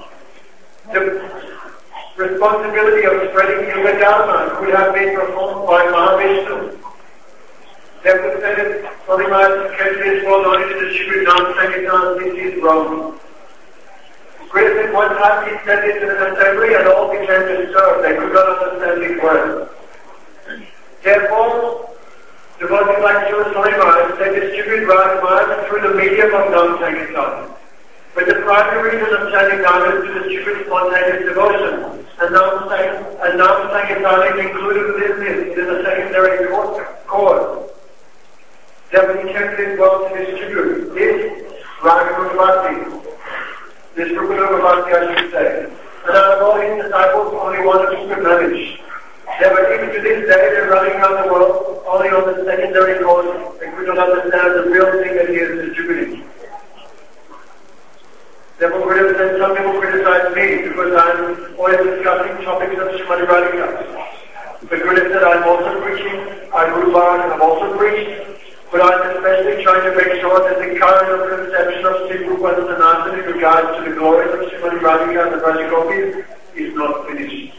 Speaker 6: The responsibility of spreading Yuga Dharma could have been performed by Mahavishnu. They would say that Swami Maharaj came to this world only to distribute Nam Sankirtan. This is wrong. Gurudev said one time he said this in an assembly and all became disturbed. They could not understand these words. Therefore, devotees like Srila Swami Maharaj, they distribute Radha through the medium of Nam Sankirtan. But the primary reason of chanting Nam is to distribute spontaneous devotion. And Nam Sankirtan is included within this. It is a secondary cause. Therefore, he came to this world to distribute this Raga Bhakti. This Rupa Bhakti, I should say. And out of all his disciples, only one of them could manage. They were even to this day, they're running around the world only on the secondary cause. They could not understand the real thing that he is distributing. Therefore, Gurudev said, some people criticize me because I'm always discussing topics of Srimati Radhika. But Gurudev said, I'm also preaching, I'm Guru Bharat, and I'm also preached, but I'm especially trying to make sure that the current of conception of Sri Rupa and Sanatana in regards to the glories of Srimati Radhika and the Brajagopis is not finished.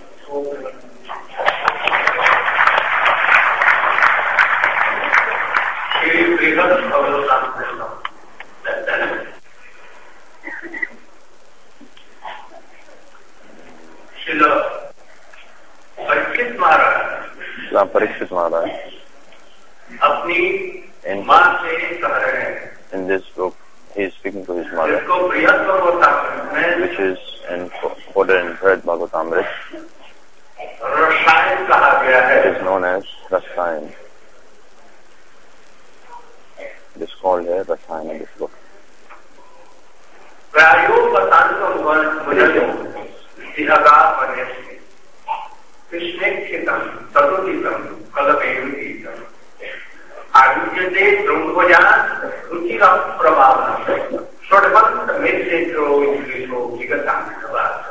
Speaker 1: Parikshit Maharaj,
Speaker 5: Parikshit Maharaj
Speaker 1: अपनी माँ से कह रहे हैं,
Speaker 5: in this book he is speaking to his mother,
Speaker 1: जिसको बृहद भागवतामृत में
Speaker 5: which is in quoted in Bryhad Bhagavatamrit.
Speaker 1: रसायन कहा गया है.
Speaker 5: It is known as Rasayan. It is called here Rasayan in this book.
Speaker 1: प्रायो बतांतम मुझे इहगार बने से कृष्णेक्षितम तदुदितम कलमेयुतीतम आयुष्यते ब्रह्मजान रुचिरम प्रभावना षड्वंत मेसेजो इंग्लिशो विगतांतवाद.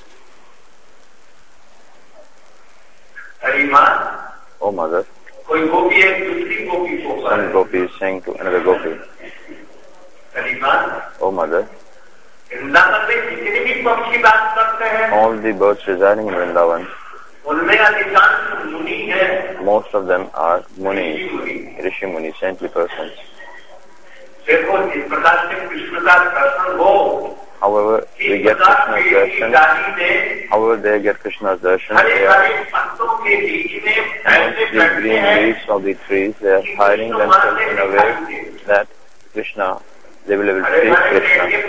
Speaker 1: हरिमा,
Speaker 5: Oh mother,
Speaker 1: कोई गोपी एक दूसरी गोपी को
Speaker 5: one gopi is saying to another gopi,
Speaker 1: हरिमा,
Speaker 5: Oh mother,
Speaker 1: Vrindavan में जितने भी पक्षी बात करते हैं
Speaker 5: all the birds residing in Vrindavan,
Speaker 1: उनमें अधिकांश मुनि है.
Speaker 5: most of them are Muni, Rishi Muni, saintly persons.
Speaker 1: देखो जिस प्रकार से कृष्ण का दर्शन हो,
Speaker 5: However, we get Krishna's darshan, however they get Krishna's darshan, they are amongst the green leaves of the trees, they are hiding themselves in a way that Krishna, they will be able to see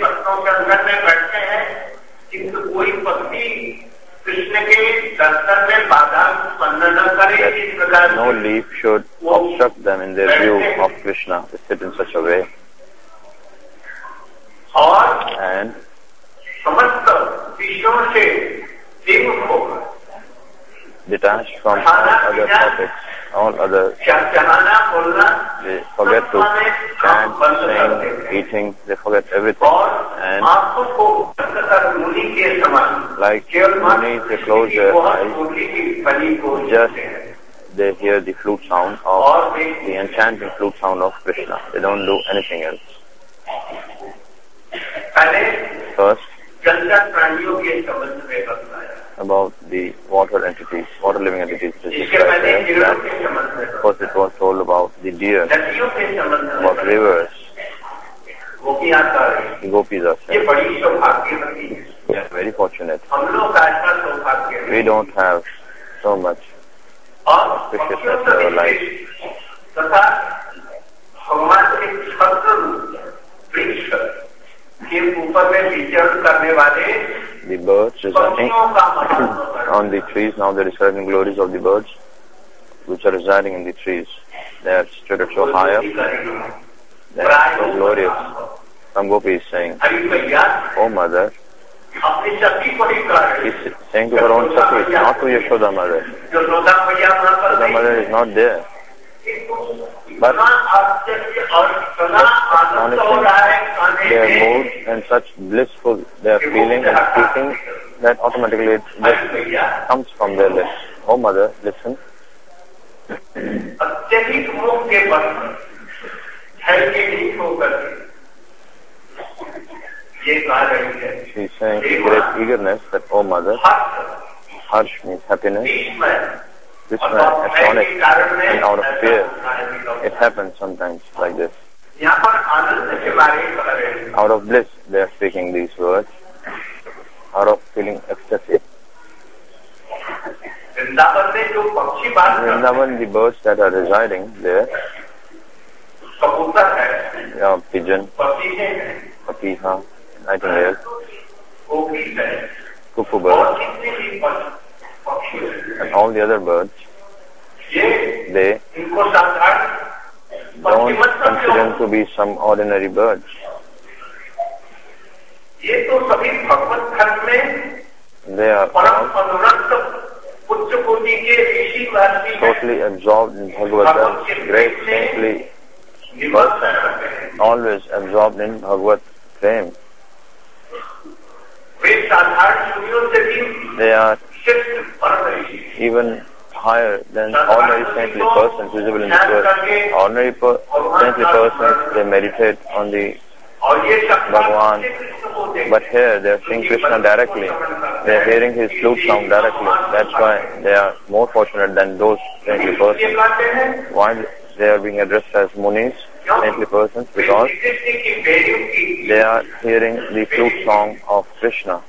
Speaker 5: Krishna. That no leaf should obstruct them in their view of Krishna. They sit in such a way. And detached from all other topics, all other, they forget to chant, sing, eating, they forget everything. And like Munis, they close their eyes, just they hear the flute sound of the enchanting flute sound of Krishna. They don't do anything else. First, about the water entities, water living entities. First it was told about the deer, about rivers. The gopis are said. We are very fortunate. We don't have so much auspiciousness in our life. The birds residing on the trees, now they are describing glories of the birds which are residing in the trees. They are situated so high up, they are so glorious. Some gopi is saying, Oh mother, he is saying to her own Sakhi, not to Yashoda mother. Yashoda mother is not there. But astonishing, they are moved and such blissful they are feeling and speaking that automatically it just comes from their lips. Oh mother, listen.
Speaker 1: अत्यधिक मोह के बल धैर्य के नीच होकर ये गा रही है।
Speaker 5: She is saying with great eagerness that, oh mother, harsh means happiness. This man astonished and out of fear. It happens sometimes like this.
Speaker 1: यहाँ पर आनंद के बारे में कह रहे हैं।
Speaker 5: Out of bliss they are speaking these words. Out of feeling ecstasy.
Speaker 1: Vrindavan में जो पक्षी बात करते हैं,
Speaker 5: Vrindavan, the birds that are residing there,
Speaker 1: कबूतर है,
Speaker 5: yeah, pigeon,
Speaker 1: पपीहे है,
Speaker 5: papiha, nightingale,
Speaker 1: कोकिल है,
Speaker 5: cuckoo
Speaker 1: और
Speaker 5: bird,
Speaker 1: कितने भी पक्षी हैं,
Speaker 5: and all the other birds,
Speaker 1: ये
Speaker 5: they
Speaker 1: इनको साधारण
Speaker 5: don't
Speaker 1: पक्षी मत
Speaker 5: consider them
Speaker 1: समझो।
Speaker 5: to be some ordinary birds.
Speaker 1: ये तो सभी भगवत धर्म में
Speaker 5: They are
Speaker 1: परम
Speaker 5: all
Speaker 1: अनुरक्त उच्च कोटि के ऋषि महर्षि
Speaker 5: totally absorbed in Bhagavad, great saintly
Speaker 1: निवर्तन करते हैं।
Speaker 5: always absorbed in Bhagavad fame.
Speaker 1: वे साधारण सूर्यों से भी
Speaker 5: They are
Speaker 1: श्रेष्ठ परम ऋषि,
Speaker 5: even higher than ordinary saintly persons visible in this world. Ordinary per- saintly persons, they meditate on the
Speaker 1: और ये
Speaker 5: Bhagavan, but here they are seeing Krishna directly. They are hearing his flute sound directly. That's why they are more fortunate than those saintly persons. Why they are being addressed as munis, saintly persons? Because they are hearing the flute song of Krishna.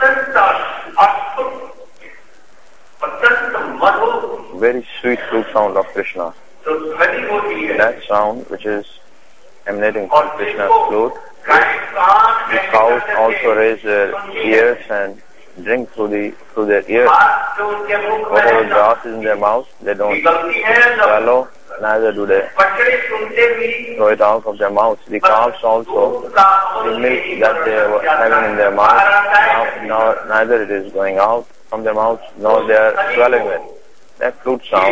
Speaker 5: Very sweet flute sound of Krishna. That sound which is emanating from Krishna's flute, the cows also raise their ears and drink through the through their ears. Whatever grass is in their mouth, they don't swallow, neither do they throw it out of their mouths. The calves also, the milk that they were having in their mouth, now, now neither it is going out from their mouths, nor they are swallowing it. That flute sound,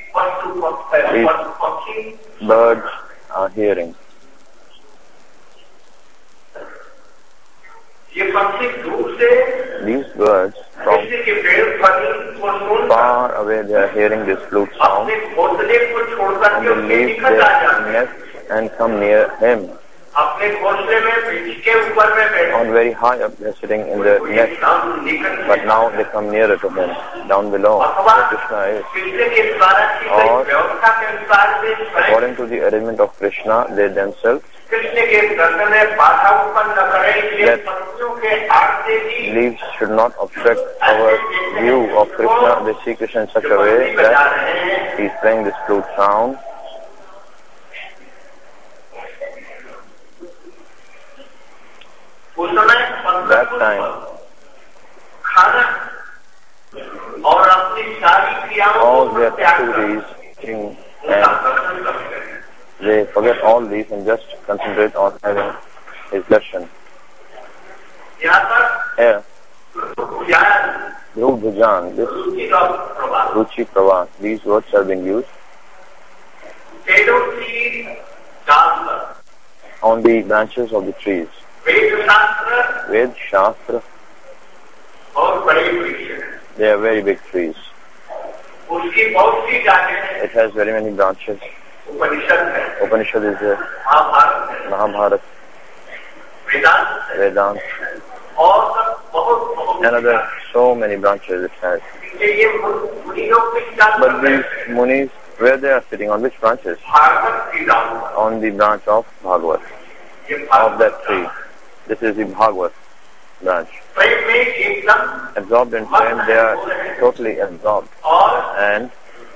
Speaker 5: these birds are hearing. These birds, from far away, they are hearing this flute sound, and they leave their nest and come near him. On very high up, they are sitting in the nest, but now they come nearer to him, down below, where Krishna is. Or, according to the arrangement of Krishna, they themselves that leaves should not obstruct our view of Krishna. They see Krishna in such a way that he is playing this flute sound. That time, all their activities in, and they forget all these and just concentrate on having his darshan. Here, Dhruv Bhujan, this Ruchi Prava, these words have been used on the branches of the trees. Ved, Shastra, they are very big trees. It has very many branches. Upanishad is there, Mahabharata, Vedanta, another so many branches it has. But these munis, where they are sitting, on which branches? On the branch of Bhagavat, of that tree. This is the Bhagavat branch. Absorbed in fame, they are totally absorbed. And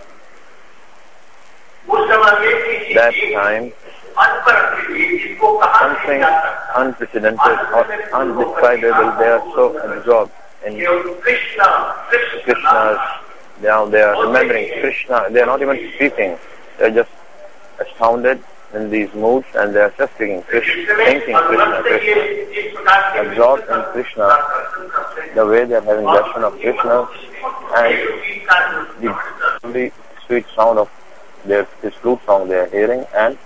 Speaker 5: that time, something unprecedented or undescribable, they are so absorbed in Krishna's, now they are remembering Krishna, they are not even speaking, they are just astounded in these moods and they are just thinking Krishna, thinking Krishna, Krishna, absorbed in Krishna, the way they are having darshan of Krishna and the very sweet sound of their his flute song they are hearing, and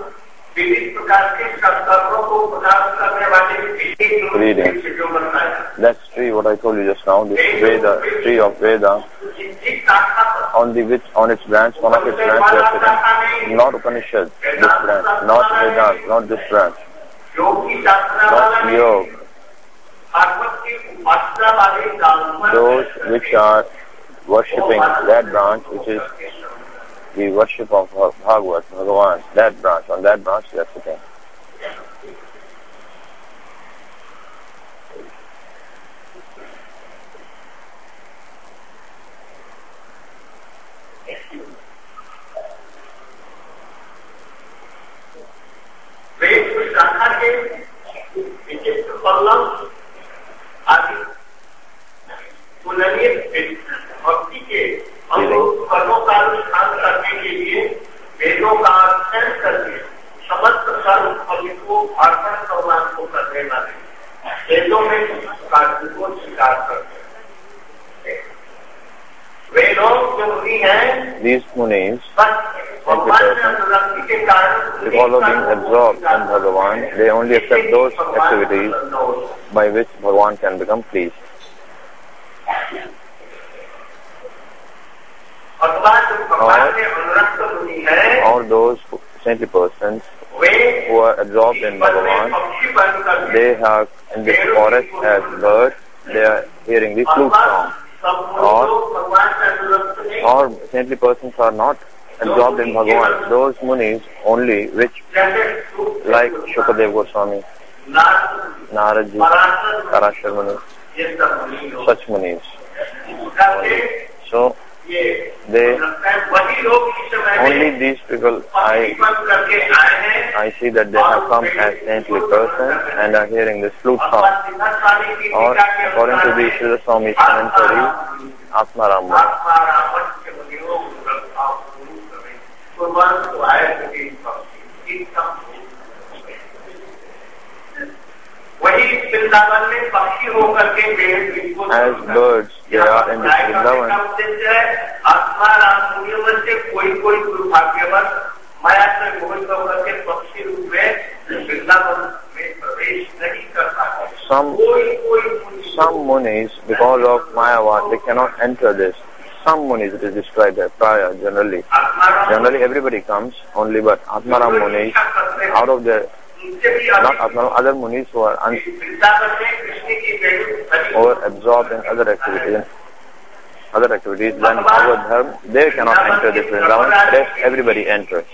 Speaker 5: reading. That tree, what I told you just now, this Veda, tree of Veda, on the which, on its branch, one of its branches they are sitting, not Upanishad, this branch, not Vedas, not this branch, not Yoga. Those which are worshipping that branch, which is the worship of Bhagavat, Bhagavan, that branch, on that branch they are sitting.
Speaker 4: भक्ति के कर्मों का अनुष्ठान करने के लिए वेदों का अध्ययन करके समस्त कर्म फल को अर्पण भगवान को करने वाले वेदों में कार्य को स्वीकार करते हैं। वे लोग जो मुनि हैं,
Speaker 5: these munis,
Speaker 4: भगवान में अनुरक्ति के कारण
Speaker 5: because of being absorbed in Bhagavan, they only accept those activities by which Bhagavan can become pleased. All those saintly persons who are absorbed in Bhagavan, they have in this forest as birds, they are hearing the flute song. Or, or saintly persons are not absorbed in Bhagavan, those munis only which, like Shukadev Goswami, Naradji, Parashar Muni, such munis. So, they, only these people, I, I see that they have come as saintly persons and are hearing this flute song. Or, according to the Srila Swami commentary, Atmaram. As birds, they are in this Vrindavan. Some, some munis, because of Mayavad, they cannot enter this. Some munis, it is described as Praya, generally. Generally, everybody comes, only but Atmaram munis, out of their not Atmaram, other munis who are un- or absorbed in other activities, other activities than Bhagavad Dharma, they cannot enter this Vrindavan, rest everybody enters.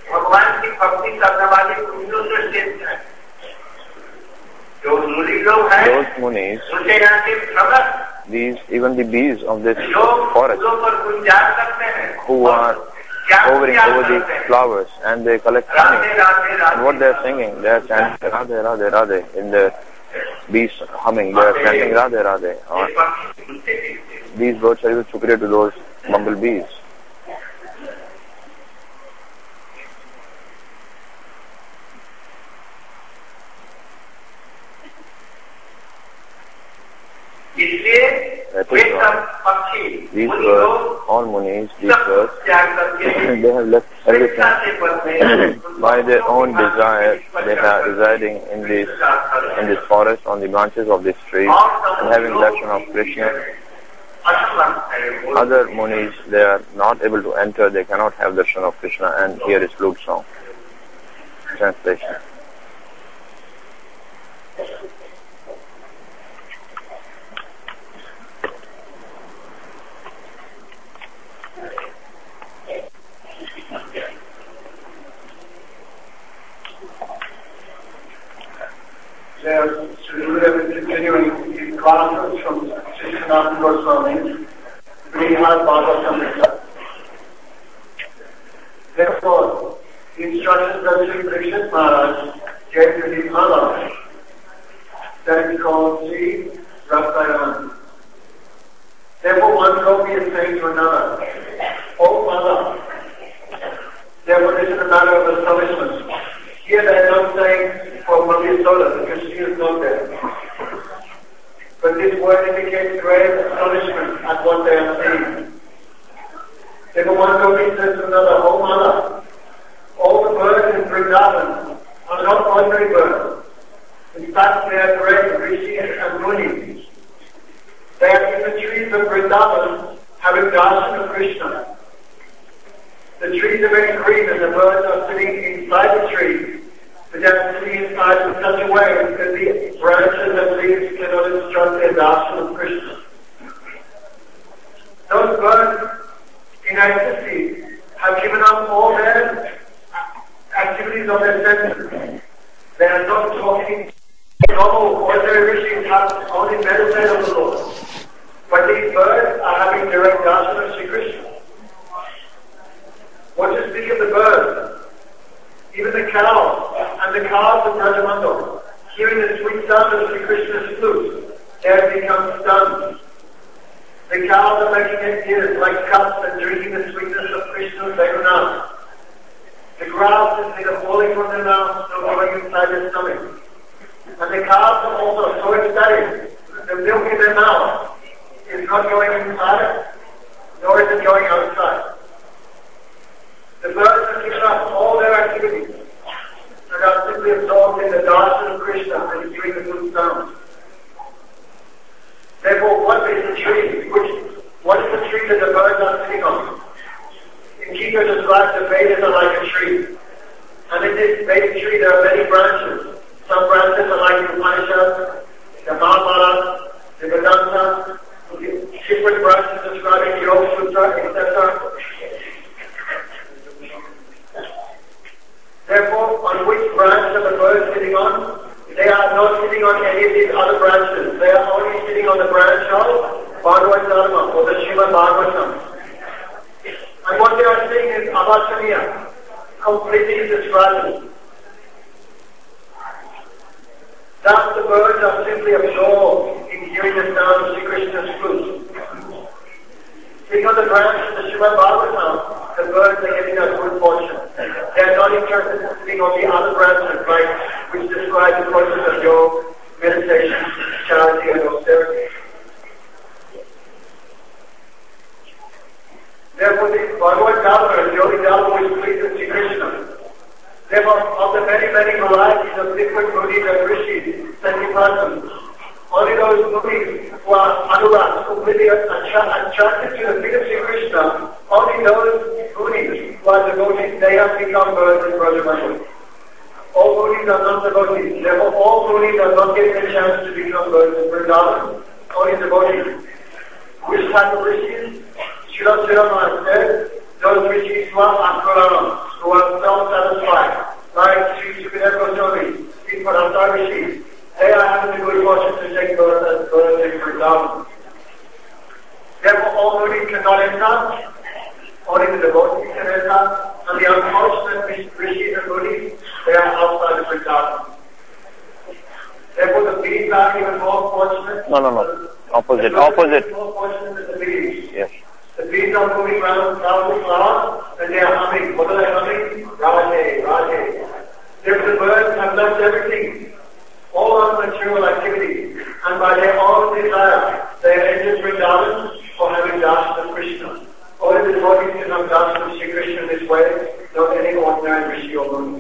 Speaker 5: Those munis, these, even the bees of this forest, who are hovering over the flowers and they collect honey. And what they are singing, they are chanting Radhe, Radhe, Radhe. In the bees humming, they are chanting Radhe, Radhe. Or these birds are even superior to those bumblebees. That is why these birds, all munis, these birds, they have left everything by their own desire. They are residing in this in this forest on the branches of this tree and having darshan of Krishna. Other munis, they are not able to enter. They cannot have darshan of Krishna and hear his flute song. Translation.
Speaker 6: Continuing the chronicles from Sanatana Goswami, Brihad Bhagavatamrita. Therefore, the instructions of Sri Parikshit Maharaj gave to the Mala, that is called Sri Rasayan. Therefore, one gopi is saying to another, "Oh Mala." Therefore, this is a matter of astonishment. Here they are not saying for Mother Sola, because she is not there. But this word indicates great astonishment at what they are seeing. If one gopi says to another, "Oh Mala, all the birds in Vrindavan are not ordinary birds. In fact, they are great rishis and munis. are very green and the birds are sitting inside the tree, but they're sitting inside in such a way that the branches and leaves cannot obstruct their darshan of Krishna. Those birds in ecstasy have given up all their activities of their senses. They are not talking. Normal, ordinary rishis have only meditate on the Lord. But these birds are having direct darshan of Sri Krishna. What to speak of the birds? Even the cows and the calves of Brajamandal, hearing the sweet sound of Sri Krishna's flute, they have become stunned. The cows are making their ears like cups and drinking the sweetness of Krishna's Vegunam. The grass is either falling from their mouths or going inside their stomach. And the calves are also so ecstatic that the milk in their mouth is not going inside, nor is it going outside. The birds have given up all their activities and are simply absorbed in the darshan of Krishna and hearing the good sound. Therefore, what is the tree? Which, what is the tree that the birds are sitting on? In Gita describes the Vedas are like a tree. And in this Vedic tree there are many branches. Some branches are like the Upanishads, the Mahabharata, the Vedanta, different branches describing Yoga Sutra, et cetera. Therefore, on which branch are the birds sitting on? They are not sitting on any of these other branches. They are only sitting on the branch of Bhagavad Dharma or the Srimad Bhagavatam. And what they are saying is Avachaniya, completely indescribable. Thus the birds are simply absorbed in hearing the sound of Sri Krishna's flute. Sitting on the branch of the Srimad Bhagavatam, the birds are getting a good fortune. They are not interested in sitting on the other branches, right, which describe the process of yoga, meditation, charity, and austerity. Therefore, the Bhagavad Dharma and Yogi Dharma is pleased with Sri Krishna. Therefore, of the many, many varieties of different munis and rishis, Sannyasins, only those munis who are anuraks, completely attra- attracted to the feet of Sri Krishna, only those munis who are devotees, they have become birds in Brajamandal. All munis are not devotees. Therefore, all munis are not getting a chance to become birds in Vrindavan, only devotees. Which type of rishis? Srila Srila said, those rishis who are Akharam, who are self-satisfied, like Sri Sukadeva Goswami, Sri Paranta Rishi, they are having the good fortune to take birth as birds in Vrindavan. Therefore, all munis cannot enter, only the devotees can enter, and the unfortunate rishis and munis, they are outside of Vrindavan. Therefore, the bees are even more fortunate.
Speaker 5: No, no, no. Opposite, opposite.
Speaker 6: More fortunate than the bees.
Speaker 5: Yes.
Speaker 6: The bees are moving around thousand flowers and they are humming. What are they humming? Raje, Raje. Therefore the birds have left everything, all other material activities, and by their own desire, they have entered Vrindavan for having darshan of Krishna. Only the devotees can have darshan of Sri Krishna this way, not any ordinary rishi or muni.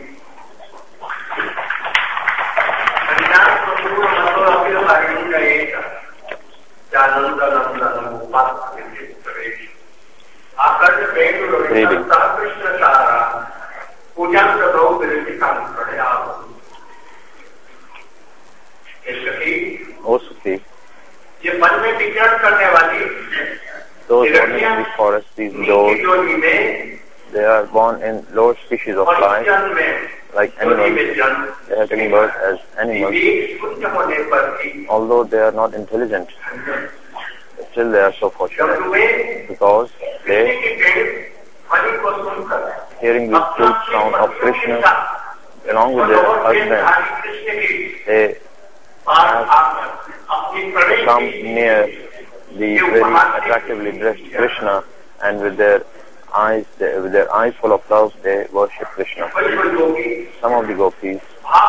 Speaker 5: Reading. O Sufi, those born in these forests, these doors, they are born in lower species of life, like animals. They are taken birth as animals. Although they are not intelligent, still they are so fortunate because they, hearing the flute sound of Krishna along with their husband, they have come near the very attractively dressed Krishna, and with their eyes, they, with their eyes full of love, they worship Krishna. Some of the gopis,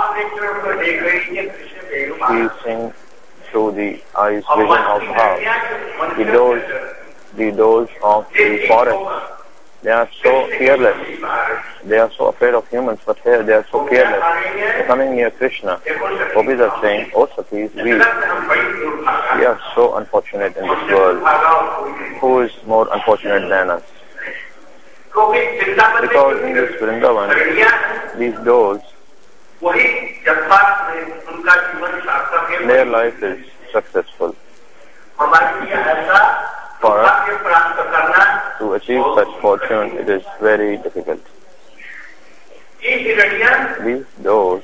Speaker 5: we sing through the eyes vision of Bhav. The doors, the doors of the forest, they are so fearless. They are so afraid of humans, but here they are so fearless. They're coming near Krishna. Gopis are saying, "Oh Satis, we, we are so unfortunate in this world. Who is more unfortunate than us?" Because in this Vrindavan, these doors, their life is successful. For us to achieve such fortune, it is very difficult. These doors,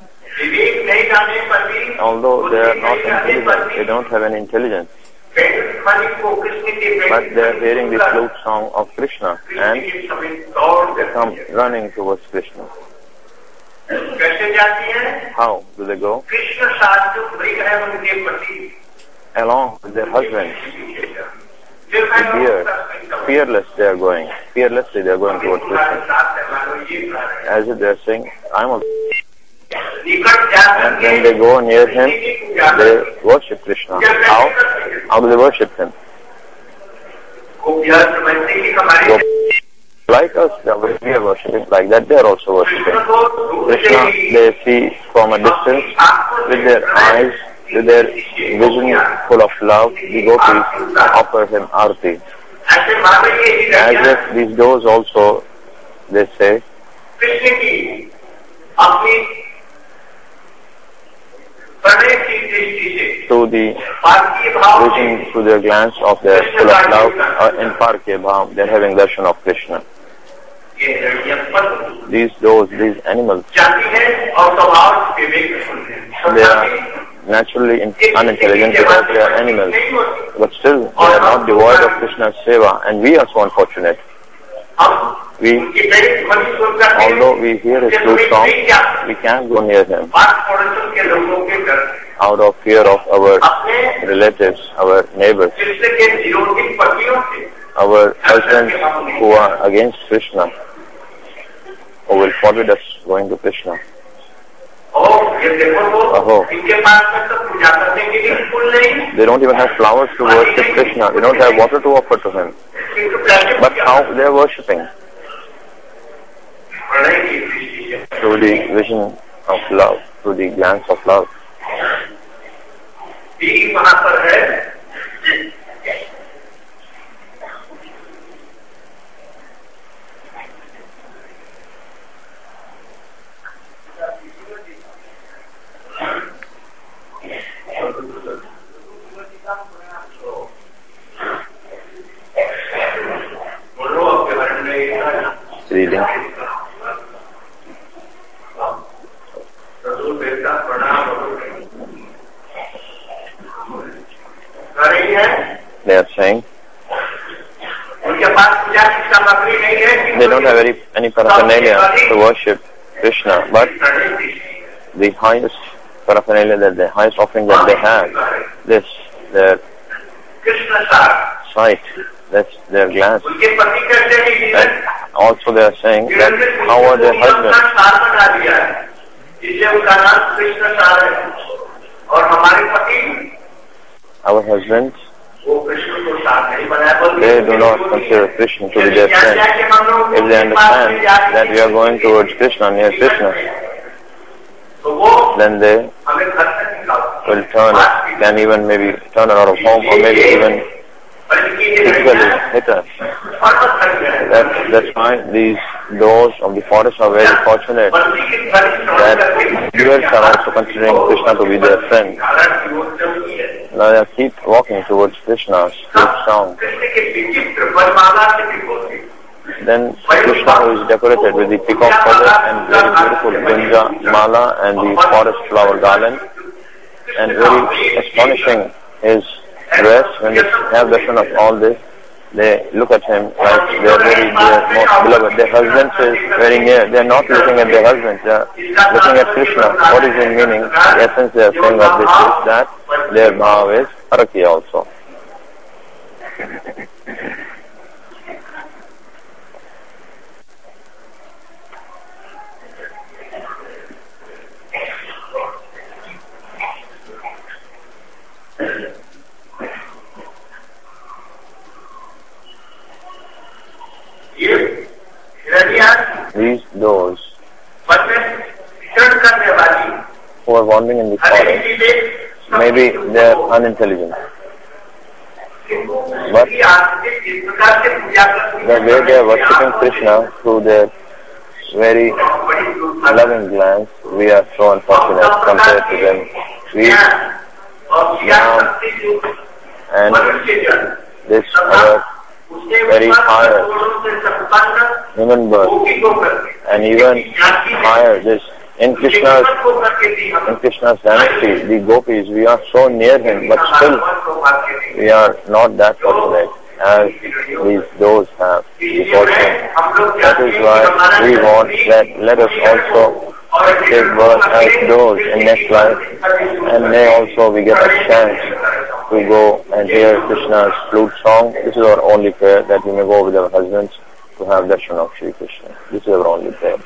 Speaker 5: although they are not intelligent, they don't have any intelligence, but they are hearing the flute song of Krishna and they come running towards Krishna. How do they go? Along with their husbands. Fear, fearless they are going. Fearlessly they are going towards Krishna. As if they are saying, I am a... And when they go near him, they worship Krishna. How? How do they worship him? Like us, we are worshipping, like that they are also worshipping. Krishna, they see from a distance, with their eyes, with their vision full of love, the gopis offer him arti. As if these doors also, they say, through the vision, through their glance of their full of love, uh, in Parke Bhav, they are having darshan of Krishna. These doors, these animals, they are naturally unintelligent because they are animals, but still they are not devoid of Krishna's seva, and we are so unfortunate. We, although we hear his flute song, we can't go near him out of fear of our relatives, our neighbors, our husbands who are against Krishna, who will forbid us going to Krishna. Oh. They don't even have flowers to worship Krishna. They don't have water to offer to him. But how they are worshipping? Through the vision of love, through the glance of love. Reading. They are saying they don't have any, any paraphernalia to worship Krishna, but the highest paraphernalia, that the highest offering that they have, this, their sight, that's their glance. And also they are saying that how are their husbands? Our husbands, they do not consider Krishna to be their friend. If they understand that we are going towards Krishna, near Krishna, then they will turn, can even maybe turn out of home, or maybe even physically hit us. That, that's why these doors of the forest are very fortunate that deers are also considering Krishna to be their friend. Now they keep walking towards Krishna's flute song. Then Krishna, who is decorated with the peacock feather and very beautiful gunja mala and the forest flower garland, and very astonishing his dress. When they have darshan of all this, they look at him like they are very dear, most beloved. Their husband is very near. They are not looking at their husband, they are looking at Krishna. What is the meaning? The essence they are saying of this is that their bhav is Haraki also. These doors who are wandering in the forest, maybe they are unintelligent, but the way they are worshipping Krishna through their very loving glance, we are so unfortunate compared to them. We now, and this our very higher human birth, and even higher this in Krishna's in Krishna's dynasty, the gopis, we are so near him, but still we are not that fortunate as these those have the fortune. That is why we want that let us also take birth as those in next life, and may also we get a chance to go and hear Krishna's flute song. This is our only prayer, that we may go with our husbands to have darshan of Shri Krishna. This is our only prayer.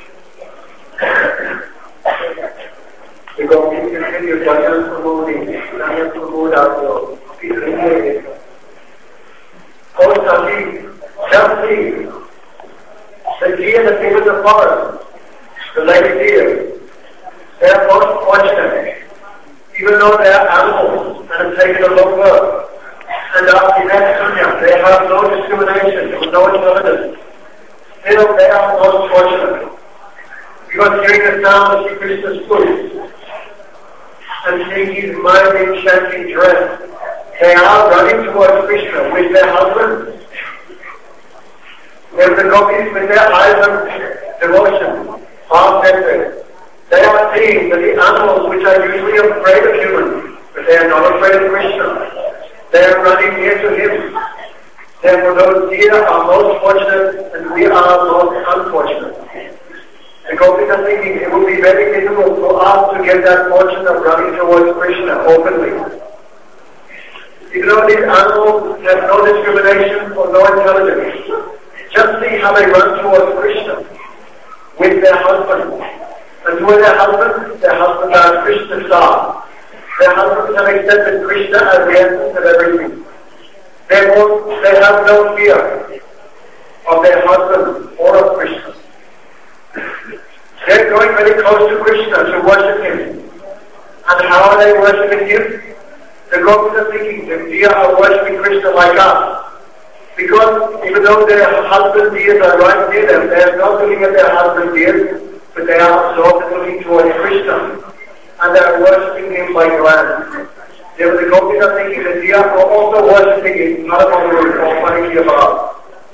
Speaker 6: Because we continue judgment promoting, judgment promote our people. Oh, Sati, just see, the deer that live in the forest, the lady deer, they are most fortunate, even though they are animals and have taken a low birth, and are inexperienced, they have no discrimination, no intelligence. Still, they are most fortunate. Because hearing the sound of Krishna's flute and seeing his mighty chanting dress, they are running towards Krishna with their husbands. There's the gopis with their eyes of devotion, half naked. They are seeing that the animals which are usually afraid of humans, but they are not afraid of Krishna. They are running near to him. Therefore those deer are most fortunate and we are most unfortunate. The gopis are thinking it would be very difficult for us to get that fortune of running towards Krishna openly. Even though these animals have no discrimination or no intelligence, just see how they run towards Krishna with their husbands. And who are their husbands? Their husbands are Krishna's star. Their husbands have accepted Krishna as the essence of everything. Therefore, they have no fear of their husbands or of Krishna. They're going very close to Krishna to worship him. And how are they worshipping him? The gopis are thinking that they are worshipping Krishna like us. Because even though their husband deers are right near them, they are not looking at their husband deers, but they are absorbed and looking towards Krishna. And they are worshipping him by glance. Therefore the gopis are thinking that they are also worshipping him, not only or Panikiyabha.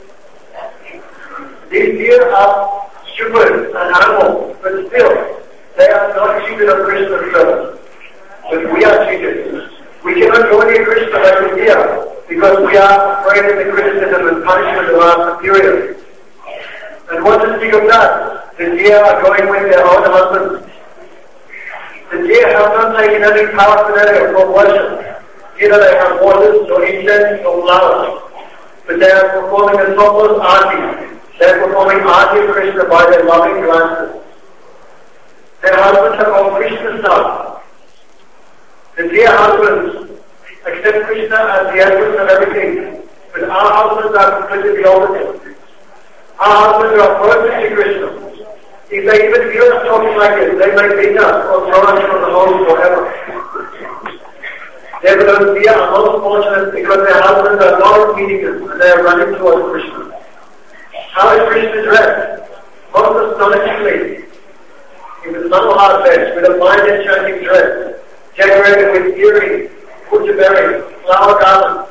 Speaker 6: These deer are stupid and animals, but still, they are not cheated of Krishna's service. But we are cheated. We cannot go near Krishna like the deer, because we are afraid of the criticism and punishment of our superiors. And what to speak of that? The deer are going with their own husbands. The deer have not taken any paraphernalia for worship. Either they have waters, or incense, or flowers. But they are performing a soulful arti. They are performing arti of Krishna by their loving glances. Their husbands are called Krishna's sons. The dear husbands accept Krishna as the essence of everything, but our husbands are completely the opposite. Our husbands are opposed to Krishna. If they even hear us talking like this, they may beat us or throw us from the home forever. Therefore those dear are most fortunate because their husbands are not meeting them and they are running towards Krishna. How is Krishna dressed? Most astonishingly, in the Manohar bench with a fine and shining dress, decorated with earrings, puja berries, flower garlands.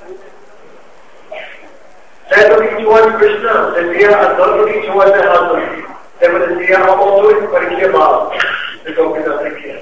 Speaker 6: They are looking towards Krishna. The deer are not looking towards their husband. Therefore the deer are also in Parikya, the gopis are thinking.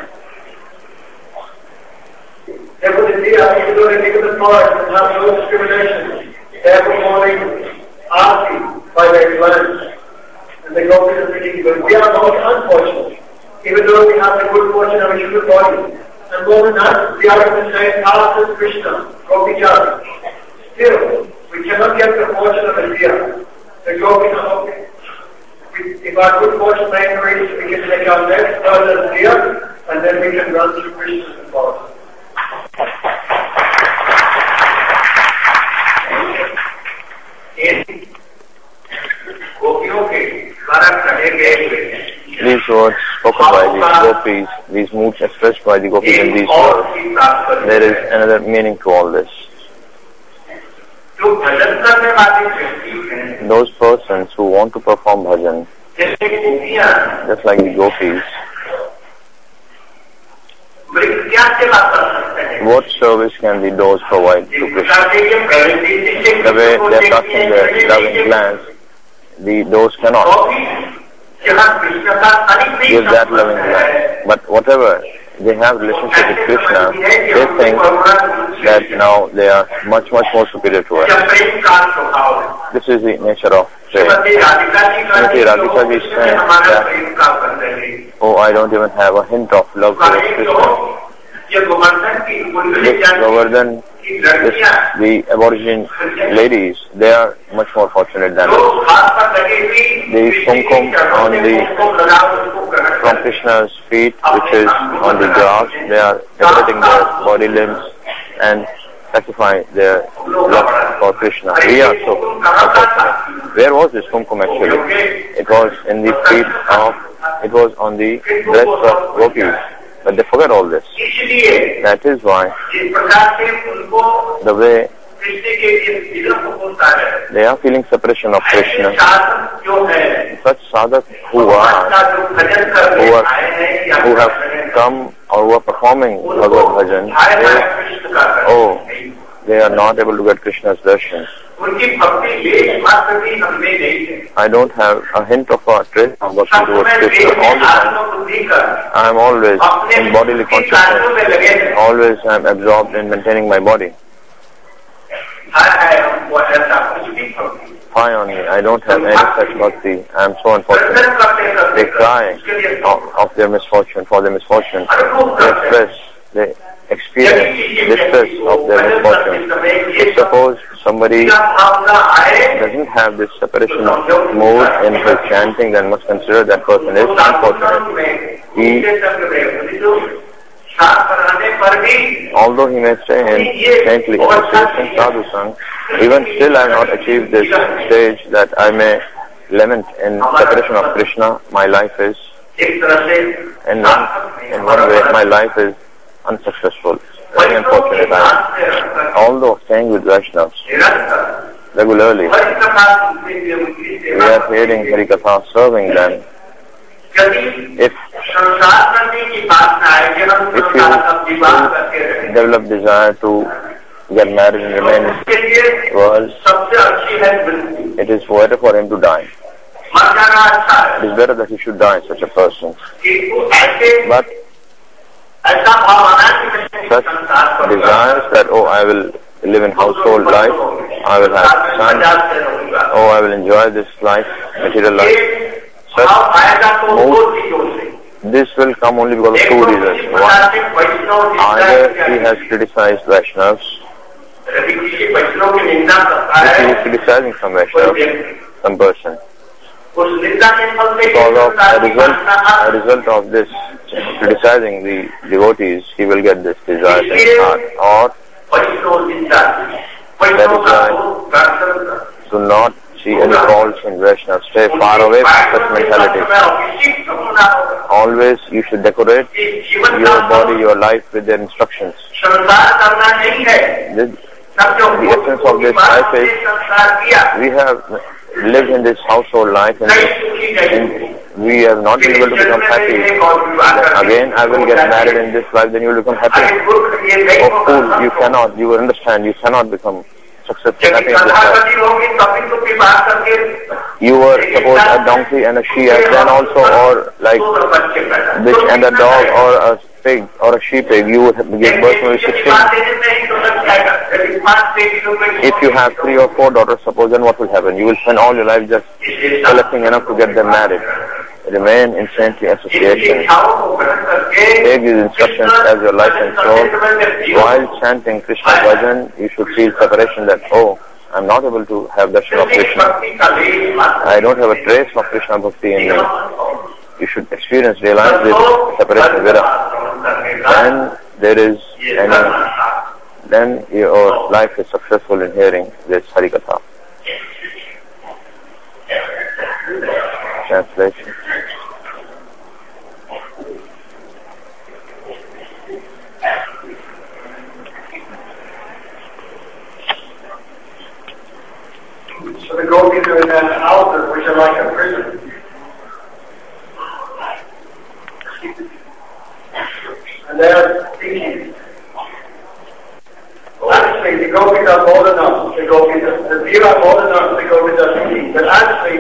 Speaker 6: Therefore the deer, even though they live in the forest and have no discrimination, they are performing arti by their glance. And the gopis are thinking, but we are most unfortunate. Even though we have the good fortune of a human body, and more than that, we are in the same path as Krishna, Gopi Jati. Still, we cannot get the fortune of a deer. The gopis are hoping. If our good fortune may increase, we can take our next birth as deer, and then we can run through Krishna's forest. In Gopiyon ke द्वारा कहे गए हुए
Speaker 5: these words spoken by the gopis, these moods expressed by the gopis in these words, there is another meaning to all this.
Speaker 1: जो भजन करने वाले व्यक्ति हैं,
Speaker 5: those persons who want to perform bhajan,
Speaker 1: जैसे गोपियां,
Speaker 5: just like the gopis,
Speaker 1: वे क्या सेवा कर सकते हैं?
Speaker 5: what service can the doors provide to Krishna? The way they are touching their loving glands, the doors cannot give that loving glance. But whatever they have relationship with Krishna, they think that now they are much, much more superior to us. This is the nature of prayer. Srimati Radhika ji is saying that, oh, I don't even have a hint of love towards Krishna. This Govardhan, this, the aborigine ladies, they are much more fortunate than us. The kumkum on the, from Krishna's feet, which is on the grass, they are decorating their body limbs and sacrifice their love for Krishna. We are so fortunate. Where was this kumkum actually? It was in the feet of, it was on the breast of gopis. But they forget all this. That is why the way they are feeling separation of Krishna. Such sadhak who are, who are, who have come or who are performing Bhagavad Bhajan, they, oh, they are not able to get Krishna's darshan. I don't have a hint of a trace of bhakti towards Krishna. All the time, I am always in bodily consciousness. Always I am absorbed in maintaining my body. Fie on me, I don't have any such bhakti. I am so unfortunate. They cry of, of their misfortune, for their misfortune. They express, they experience distress of their misfortune. If suppose somebody doesn't have this separation mood in his chanting, then must consider that person is unfortunate. He, although he may stay in saintly association, sadhu sang, even still I have not achieved this stage that I may lament in separation of Krishna. My life is, in one, in one way, my life is unsuccessful. Very unfortunate I am. Although staying with Vaishnavas regularly, we are hearing Harikatha, serving them. If, if you develop desire to get married and remain in the world, it is better for him to die. It is better that he should die, such a person. But such desires that, oh, I will live in household life, I will have sons, oh, I will enjoy this life, material life. Such mood, this will come only because of two reasons. One, either he has criticized Vaishnavas, if he is criticizing some Vaishnavas, some person. Because of a result, a result of this criticizing the devotees, he will get this desire in his heart. Or that is why do not see any faults in Vaishnava. Stay far away from such mentality. Always you should decorate your body, your life with their instructions. This, the essence of this life is we have lived in this household life and, and we have not been able to become happy. Then again I will get married in this life, then you will become happy. Oh fool, you cannot, you will understand, you cannot become successful, happy in this life. You were suppose a donkey and a sheep, then also, or like bitch and a dog, or a pig or a sheep pig, you would have to give birth to sixteen. If you have three or four daughters, suppose, then what will happen? You will spend all your life just collecting enough to get them married. Remain in saintly association. Take these instructions as your life and soul. While chanting Krishna bhajan, you should feel separation that, oh, I am not able to have darshan of Krishna. I don't have a trace of Krishna bhakti in me. You should experience, realize this separation, vira. Then there is any, then your life is successful in hearing this Harikatha. Translation.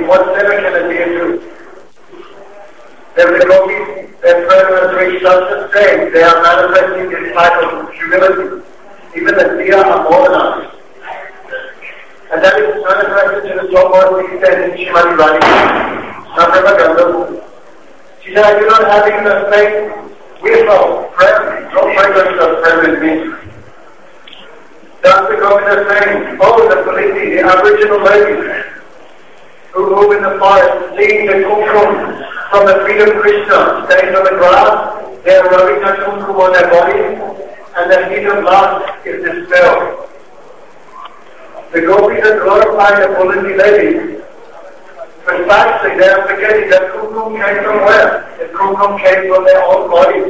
Speaker 6: what level can it be into? Then the gopis, their prayer has reached such a state, they are manifesting this type of humility. Even the Diya are more than us. And that is manifested in the so-called extent in Shrimati Radhika. She said, I do not have even a faith. We know, prayer, no fragrance of prayer with me. That's the Govinda saying, oh, the Paliti, the Aboriginal ladies, who move in the forest, seeing the kumkum from the feet of Krishna, standing on the grass, they are rubbing that kumkum on their body, and the heat of lust is dispelled. The gopis are glorifying the Paliti ladies, but factually they are forgetting that kumkum came from where? The kumkum came from their own body.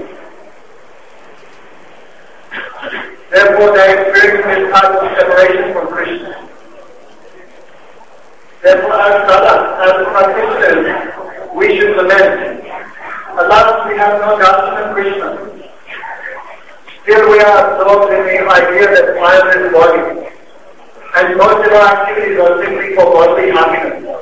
Speaker 6: Therefore they experience this type of separation from Krishna. Therefore as sadhaks, as practitioners, we should lament. Alas, we have no darshan of Krishna. Still we are absorbed in the idea that fire is body. And most of our activities are simply for bodily happiness.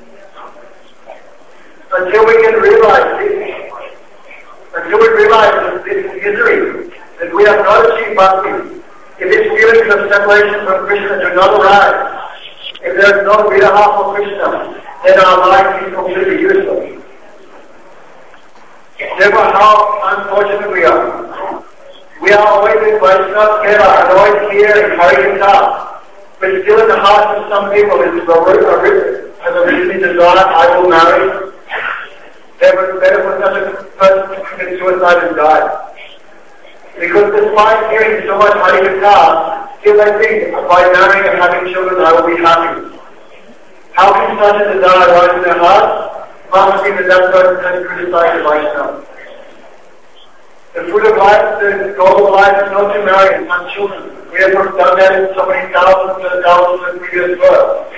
Speaker 6: Until we can realize this, until we realize this misery, that we have not achieved bhakti, if these feelings of separation from Krishna do not arise, if there is no viraha for Krishna, then our life is completely useless. Therefore, how unfortunate we are. We are always in Vaishnava Seva and always here in Harikatha, but still in the hearts of some people is has originally desire, I will marry. They would better for such a person to commit suicide and die. Because despite hearing so much Harikatha, still they think, by marrying and having children I will be happy. How can such a desire arise in their hearts? Must be that that person has criticized the Vaishnava. The fruit of life, the goal of life is not to marry and have children. We have done that in so many thousands and thousands of previous births.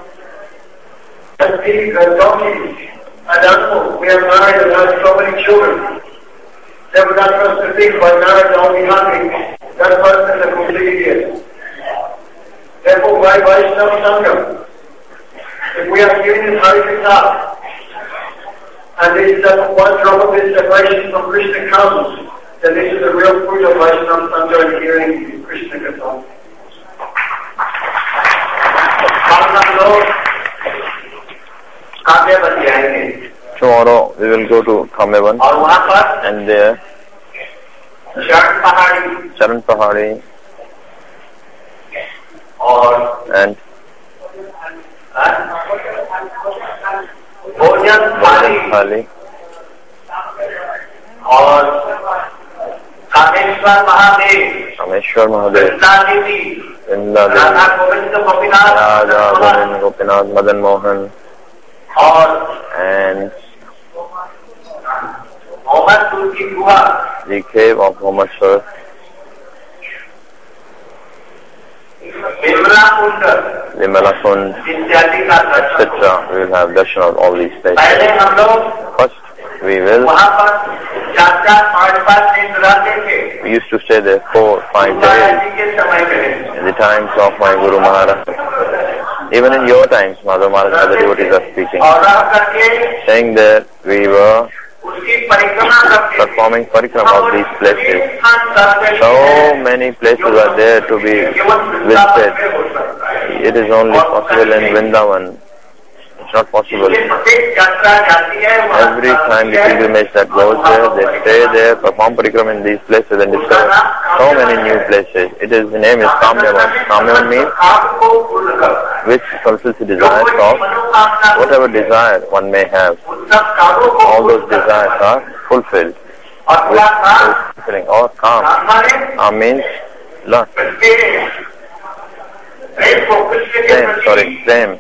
Speaker 6: As pigs, as donkeys, as animals, we have married and had so many children. Therefore that person thinks by marriage I will be happy. That person is a complete idiot. Therefore by Vaishnava Sangha, if we are hearing this Harikatha, and this uh, one drop of this separation from Krishna comes, then this is the real fruit of Vaishnava Sangha and hearing Krishna Katha.
Speaker 5: Tomorrow we will go to Kamyavan, and there Charan Pahari and Bhojan Thali
Speaker 4: और कामेश्वर महादेव
Speaker 5: कामेश्वर महादेव
Speaker 4: वृंदा देवी राधा गोविंद गोपीनाथ
Speaker 5: राधा गोविंद गोपीनाथ मदन मोहन
Speaker 4: और
Speaker 5: and
Speaker 4: Mohammadpur की गुहा
Speaker 5: the cave of Mohammadpur,
Speaker 4: Vimla Kund
Speaker 5: Vimala Kund,
Speaker 4: इत्यादि का
Speaker 5: et cetera. We will have darshan of all these places.
Speaker 4: पहले हम लोग
Speaker 5: First, we will.
Speaker 4: वहाँ पर चार चार पाँच पाँच दिन रहते थे.
Speaker 5: We used to stay there four, five days
Speaker 4: के समय में
Speaker 5: in the times of my Guru Maharaj. Even in your times, Madhav Maharaj, other devotees are speaking.
Speaker 4: और रह करके
Speaker 5: Saying that we were
Speaker 4: उसकी परिक्रमा करते थे.
Speaker 5: performing parikrama of these places. So many places are there to be visited. It is only possible in Vrindavan. It's not possible. Every time the pilgrimage that goes there, they stay there, perform parikrama in these places and discover so many new places. It is, the name is Kamyavan. Kamyavan means which fulfills the desires of whatever desire one may have. All those desires are fulfilled. With fulfilling or calm. Calm means lust. Same, sorry, same.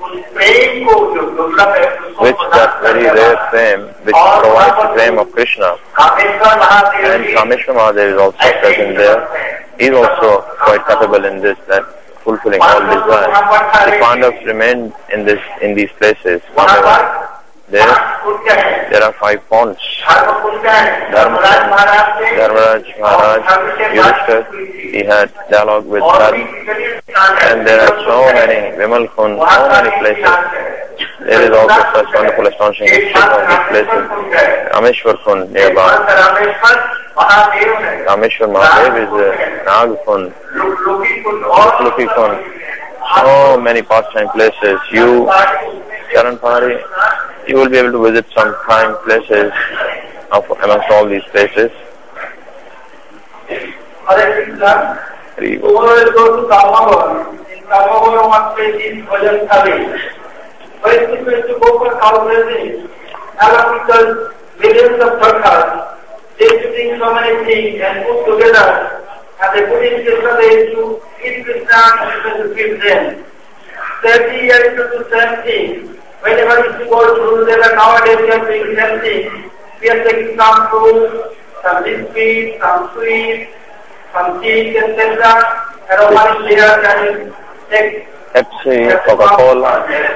Speaker 5: Which that very rare fame which provides the fame of Krishna. And Kameshwar Mahadev is also present there. He is also quite capable in this, that fulfilling all desires. The Pandavas remained in this in these places. There, there are five ponds. Dharmaraj Maharaj, Yudhishthira, he had dialogue with Dharma. And there are so many, Vimal Khund, so many places. There is also such wonderful astonishing history of these places. Rameshwar Khund nearby. Rameshwar Mahadev is a Nag Khund. Lukhi Khund. So many pastime places. You, Charan Pahari, you will be able to visit some prime places of, amongst all these places.
Speaker 6: Hare Krishna. Tomorrow is go to Kalmabon. In Kalmabon, one place is Bhajan Thali. Where is supposed to go for cow grazing? Along with the millions of thirkas, they sing so many things and put together, and they put in Krishna, they used to eat Krishna and Krishna to feed them. Thirty years to do the same thing. Whenever you go to Jerusalem, nowadays we are doing the same thing. We are taking some fruit, some biscuits, some sweets, some cheese, et cetera. And one layer can take
Speaker 5: Pepsi, Coca-Cola.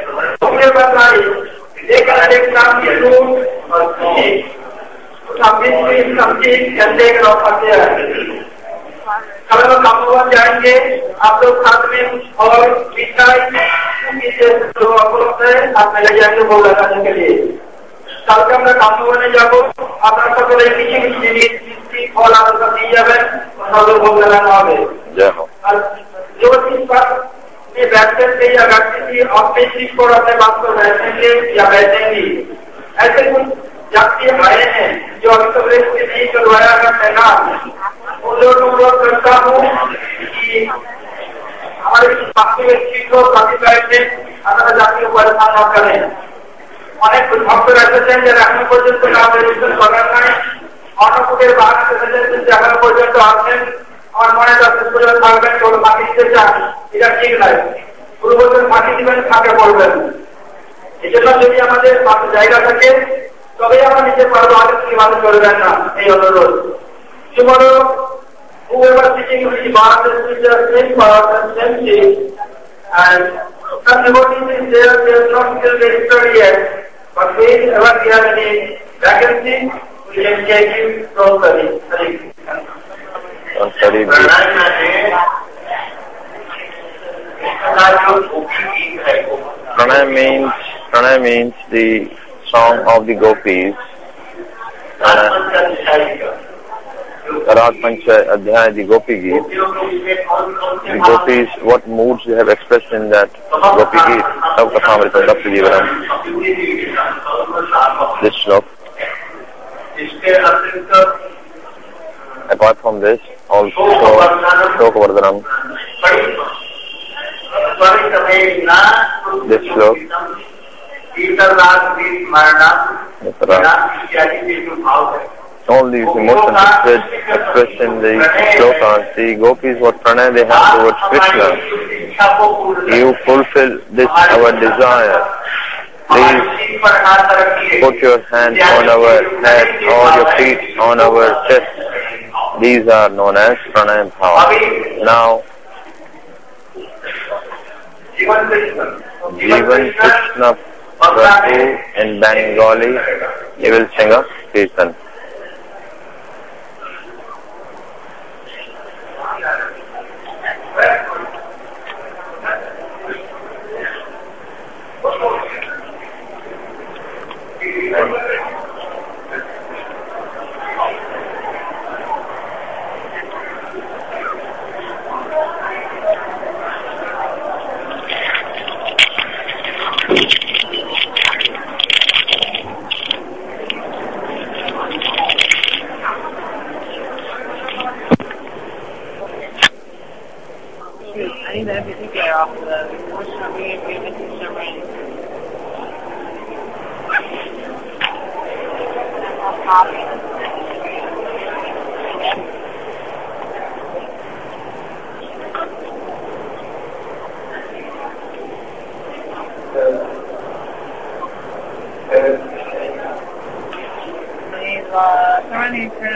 Speaker 6: They can take some fruit or cheese, some biscuits, some cheese, and take it off of there. कल हम कामोवन जाएंगे, आप लोग साथ में और मिठाई जो उपलब्ध है, आप ले जाएंगे भोग लगाने के लिए। कल के हमने कामोवन में जाओ, आप लोग सब लोग किसी किसी चीज की फल आप लोग दी जाए, और सब लोग भोग लगाना होगे। जो चीज पर ये बैठते थे या बैठती थी, अपने चीज को अपने बात को बैठेंगे या बैठेंगी। ऐसे कुछ जाति आए हैं जो अभी तक इसके नहीं करवाया करते ना, उन लोगों को करता हूँ कि हमारे बाकी व्यक्ति को काफी बैठे अगर जाति को परेशान न करें। अनेक भक्त रहते हैं जो रहने पर्यंत नाम रजिस्टर करना है और कुछ बात करते हैं जगह पर्यंत आते हैं और मने दस पर्यंत থাকবেন তো বাকি দিতে চান এটা ঠিক নয়। পূর্ববর্তী বাকি দিবেন থাকে পড়বেন। এজন্য যদি আমাদের জায়গা থাকে তবে আমরা নিজে পারবো, আগে থেকে মানুষ করবেন না, এই অনুরোধ। Tomorrow, whoever teaching will be Bharat is the same Bharat and same thing, and some devotees is there, they are not still registered yet, but whenever we have any vacancy, we can take you from study.
Speaker 5: From study. Pranay means, Pranay means the song of the gopis. Rag Pancha Adhyaya, the Gopi Geet. The gopis, what moods they have expressed in that Gopi Geet. Tav Kathamrita Dapti Jivaram. This slok. Apart from this, also Shloka Vardhanam. This slok. All these emotions expressed, expressed in the shlokas, the gopis, what pranay they have towards Krishna. You fulfill this our desire. Please put your hand on our head or your feet on our chest. These are known as pranay bhava. Now, Jivan Krishna Prabhu in Bengali, he will sing a kirtan.
Speaker 7: Surrendering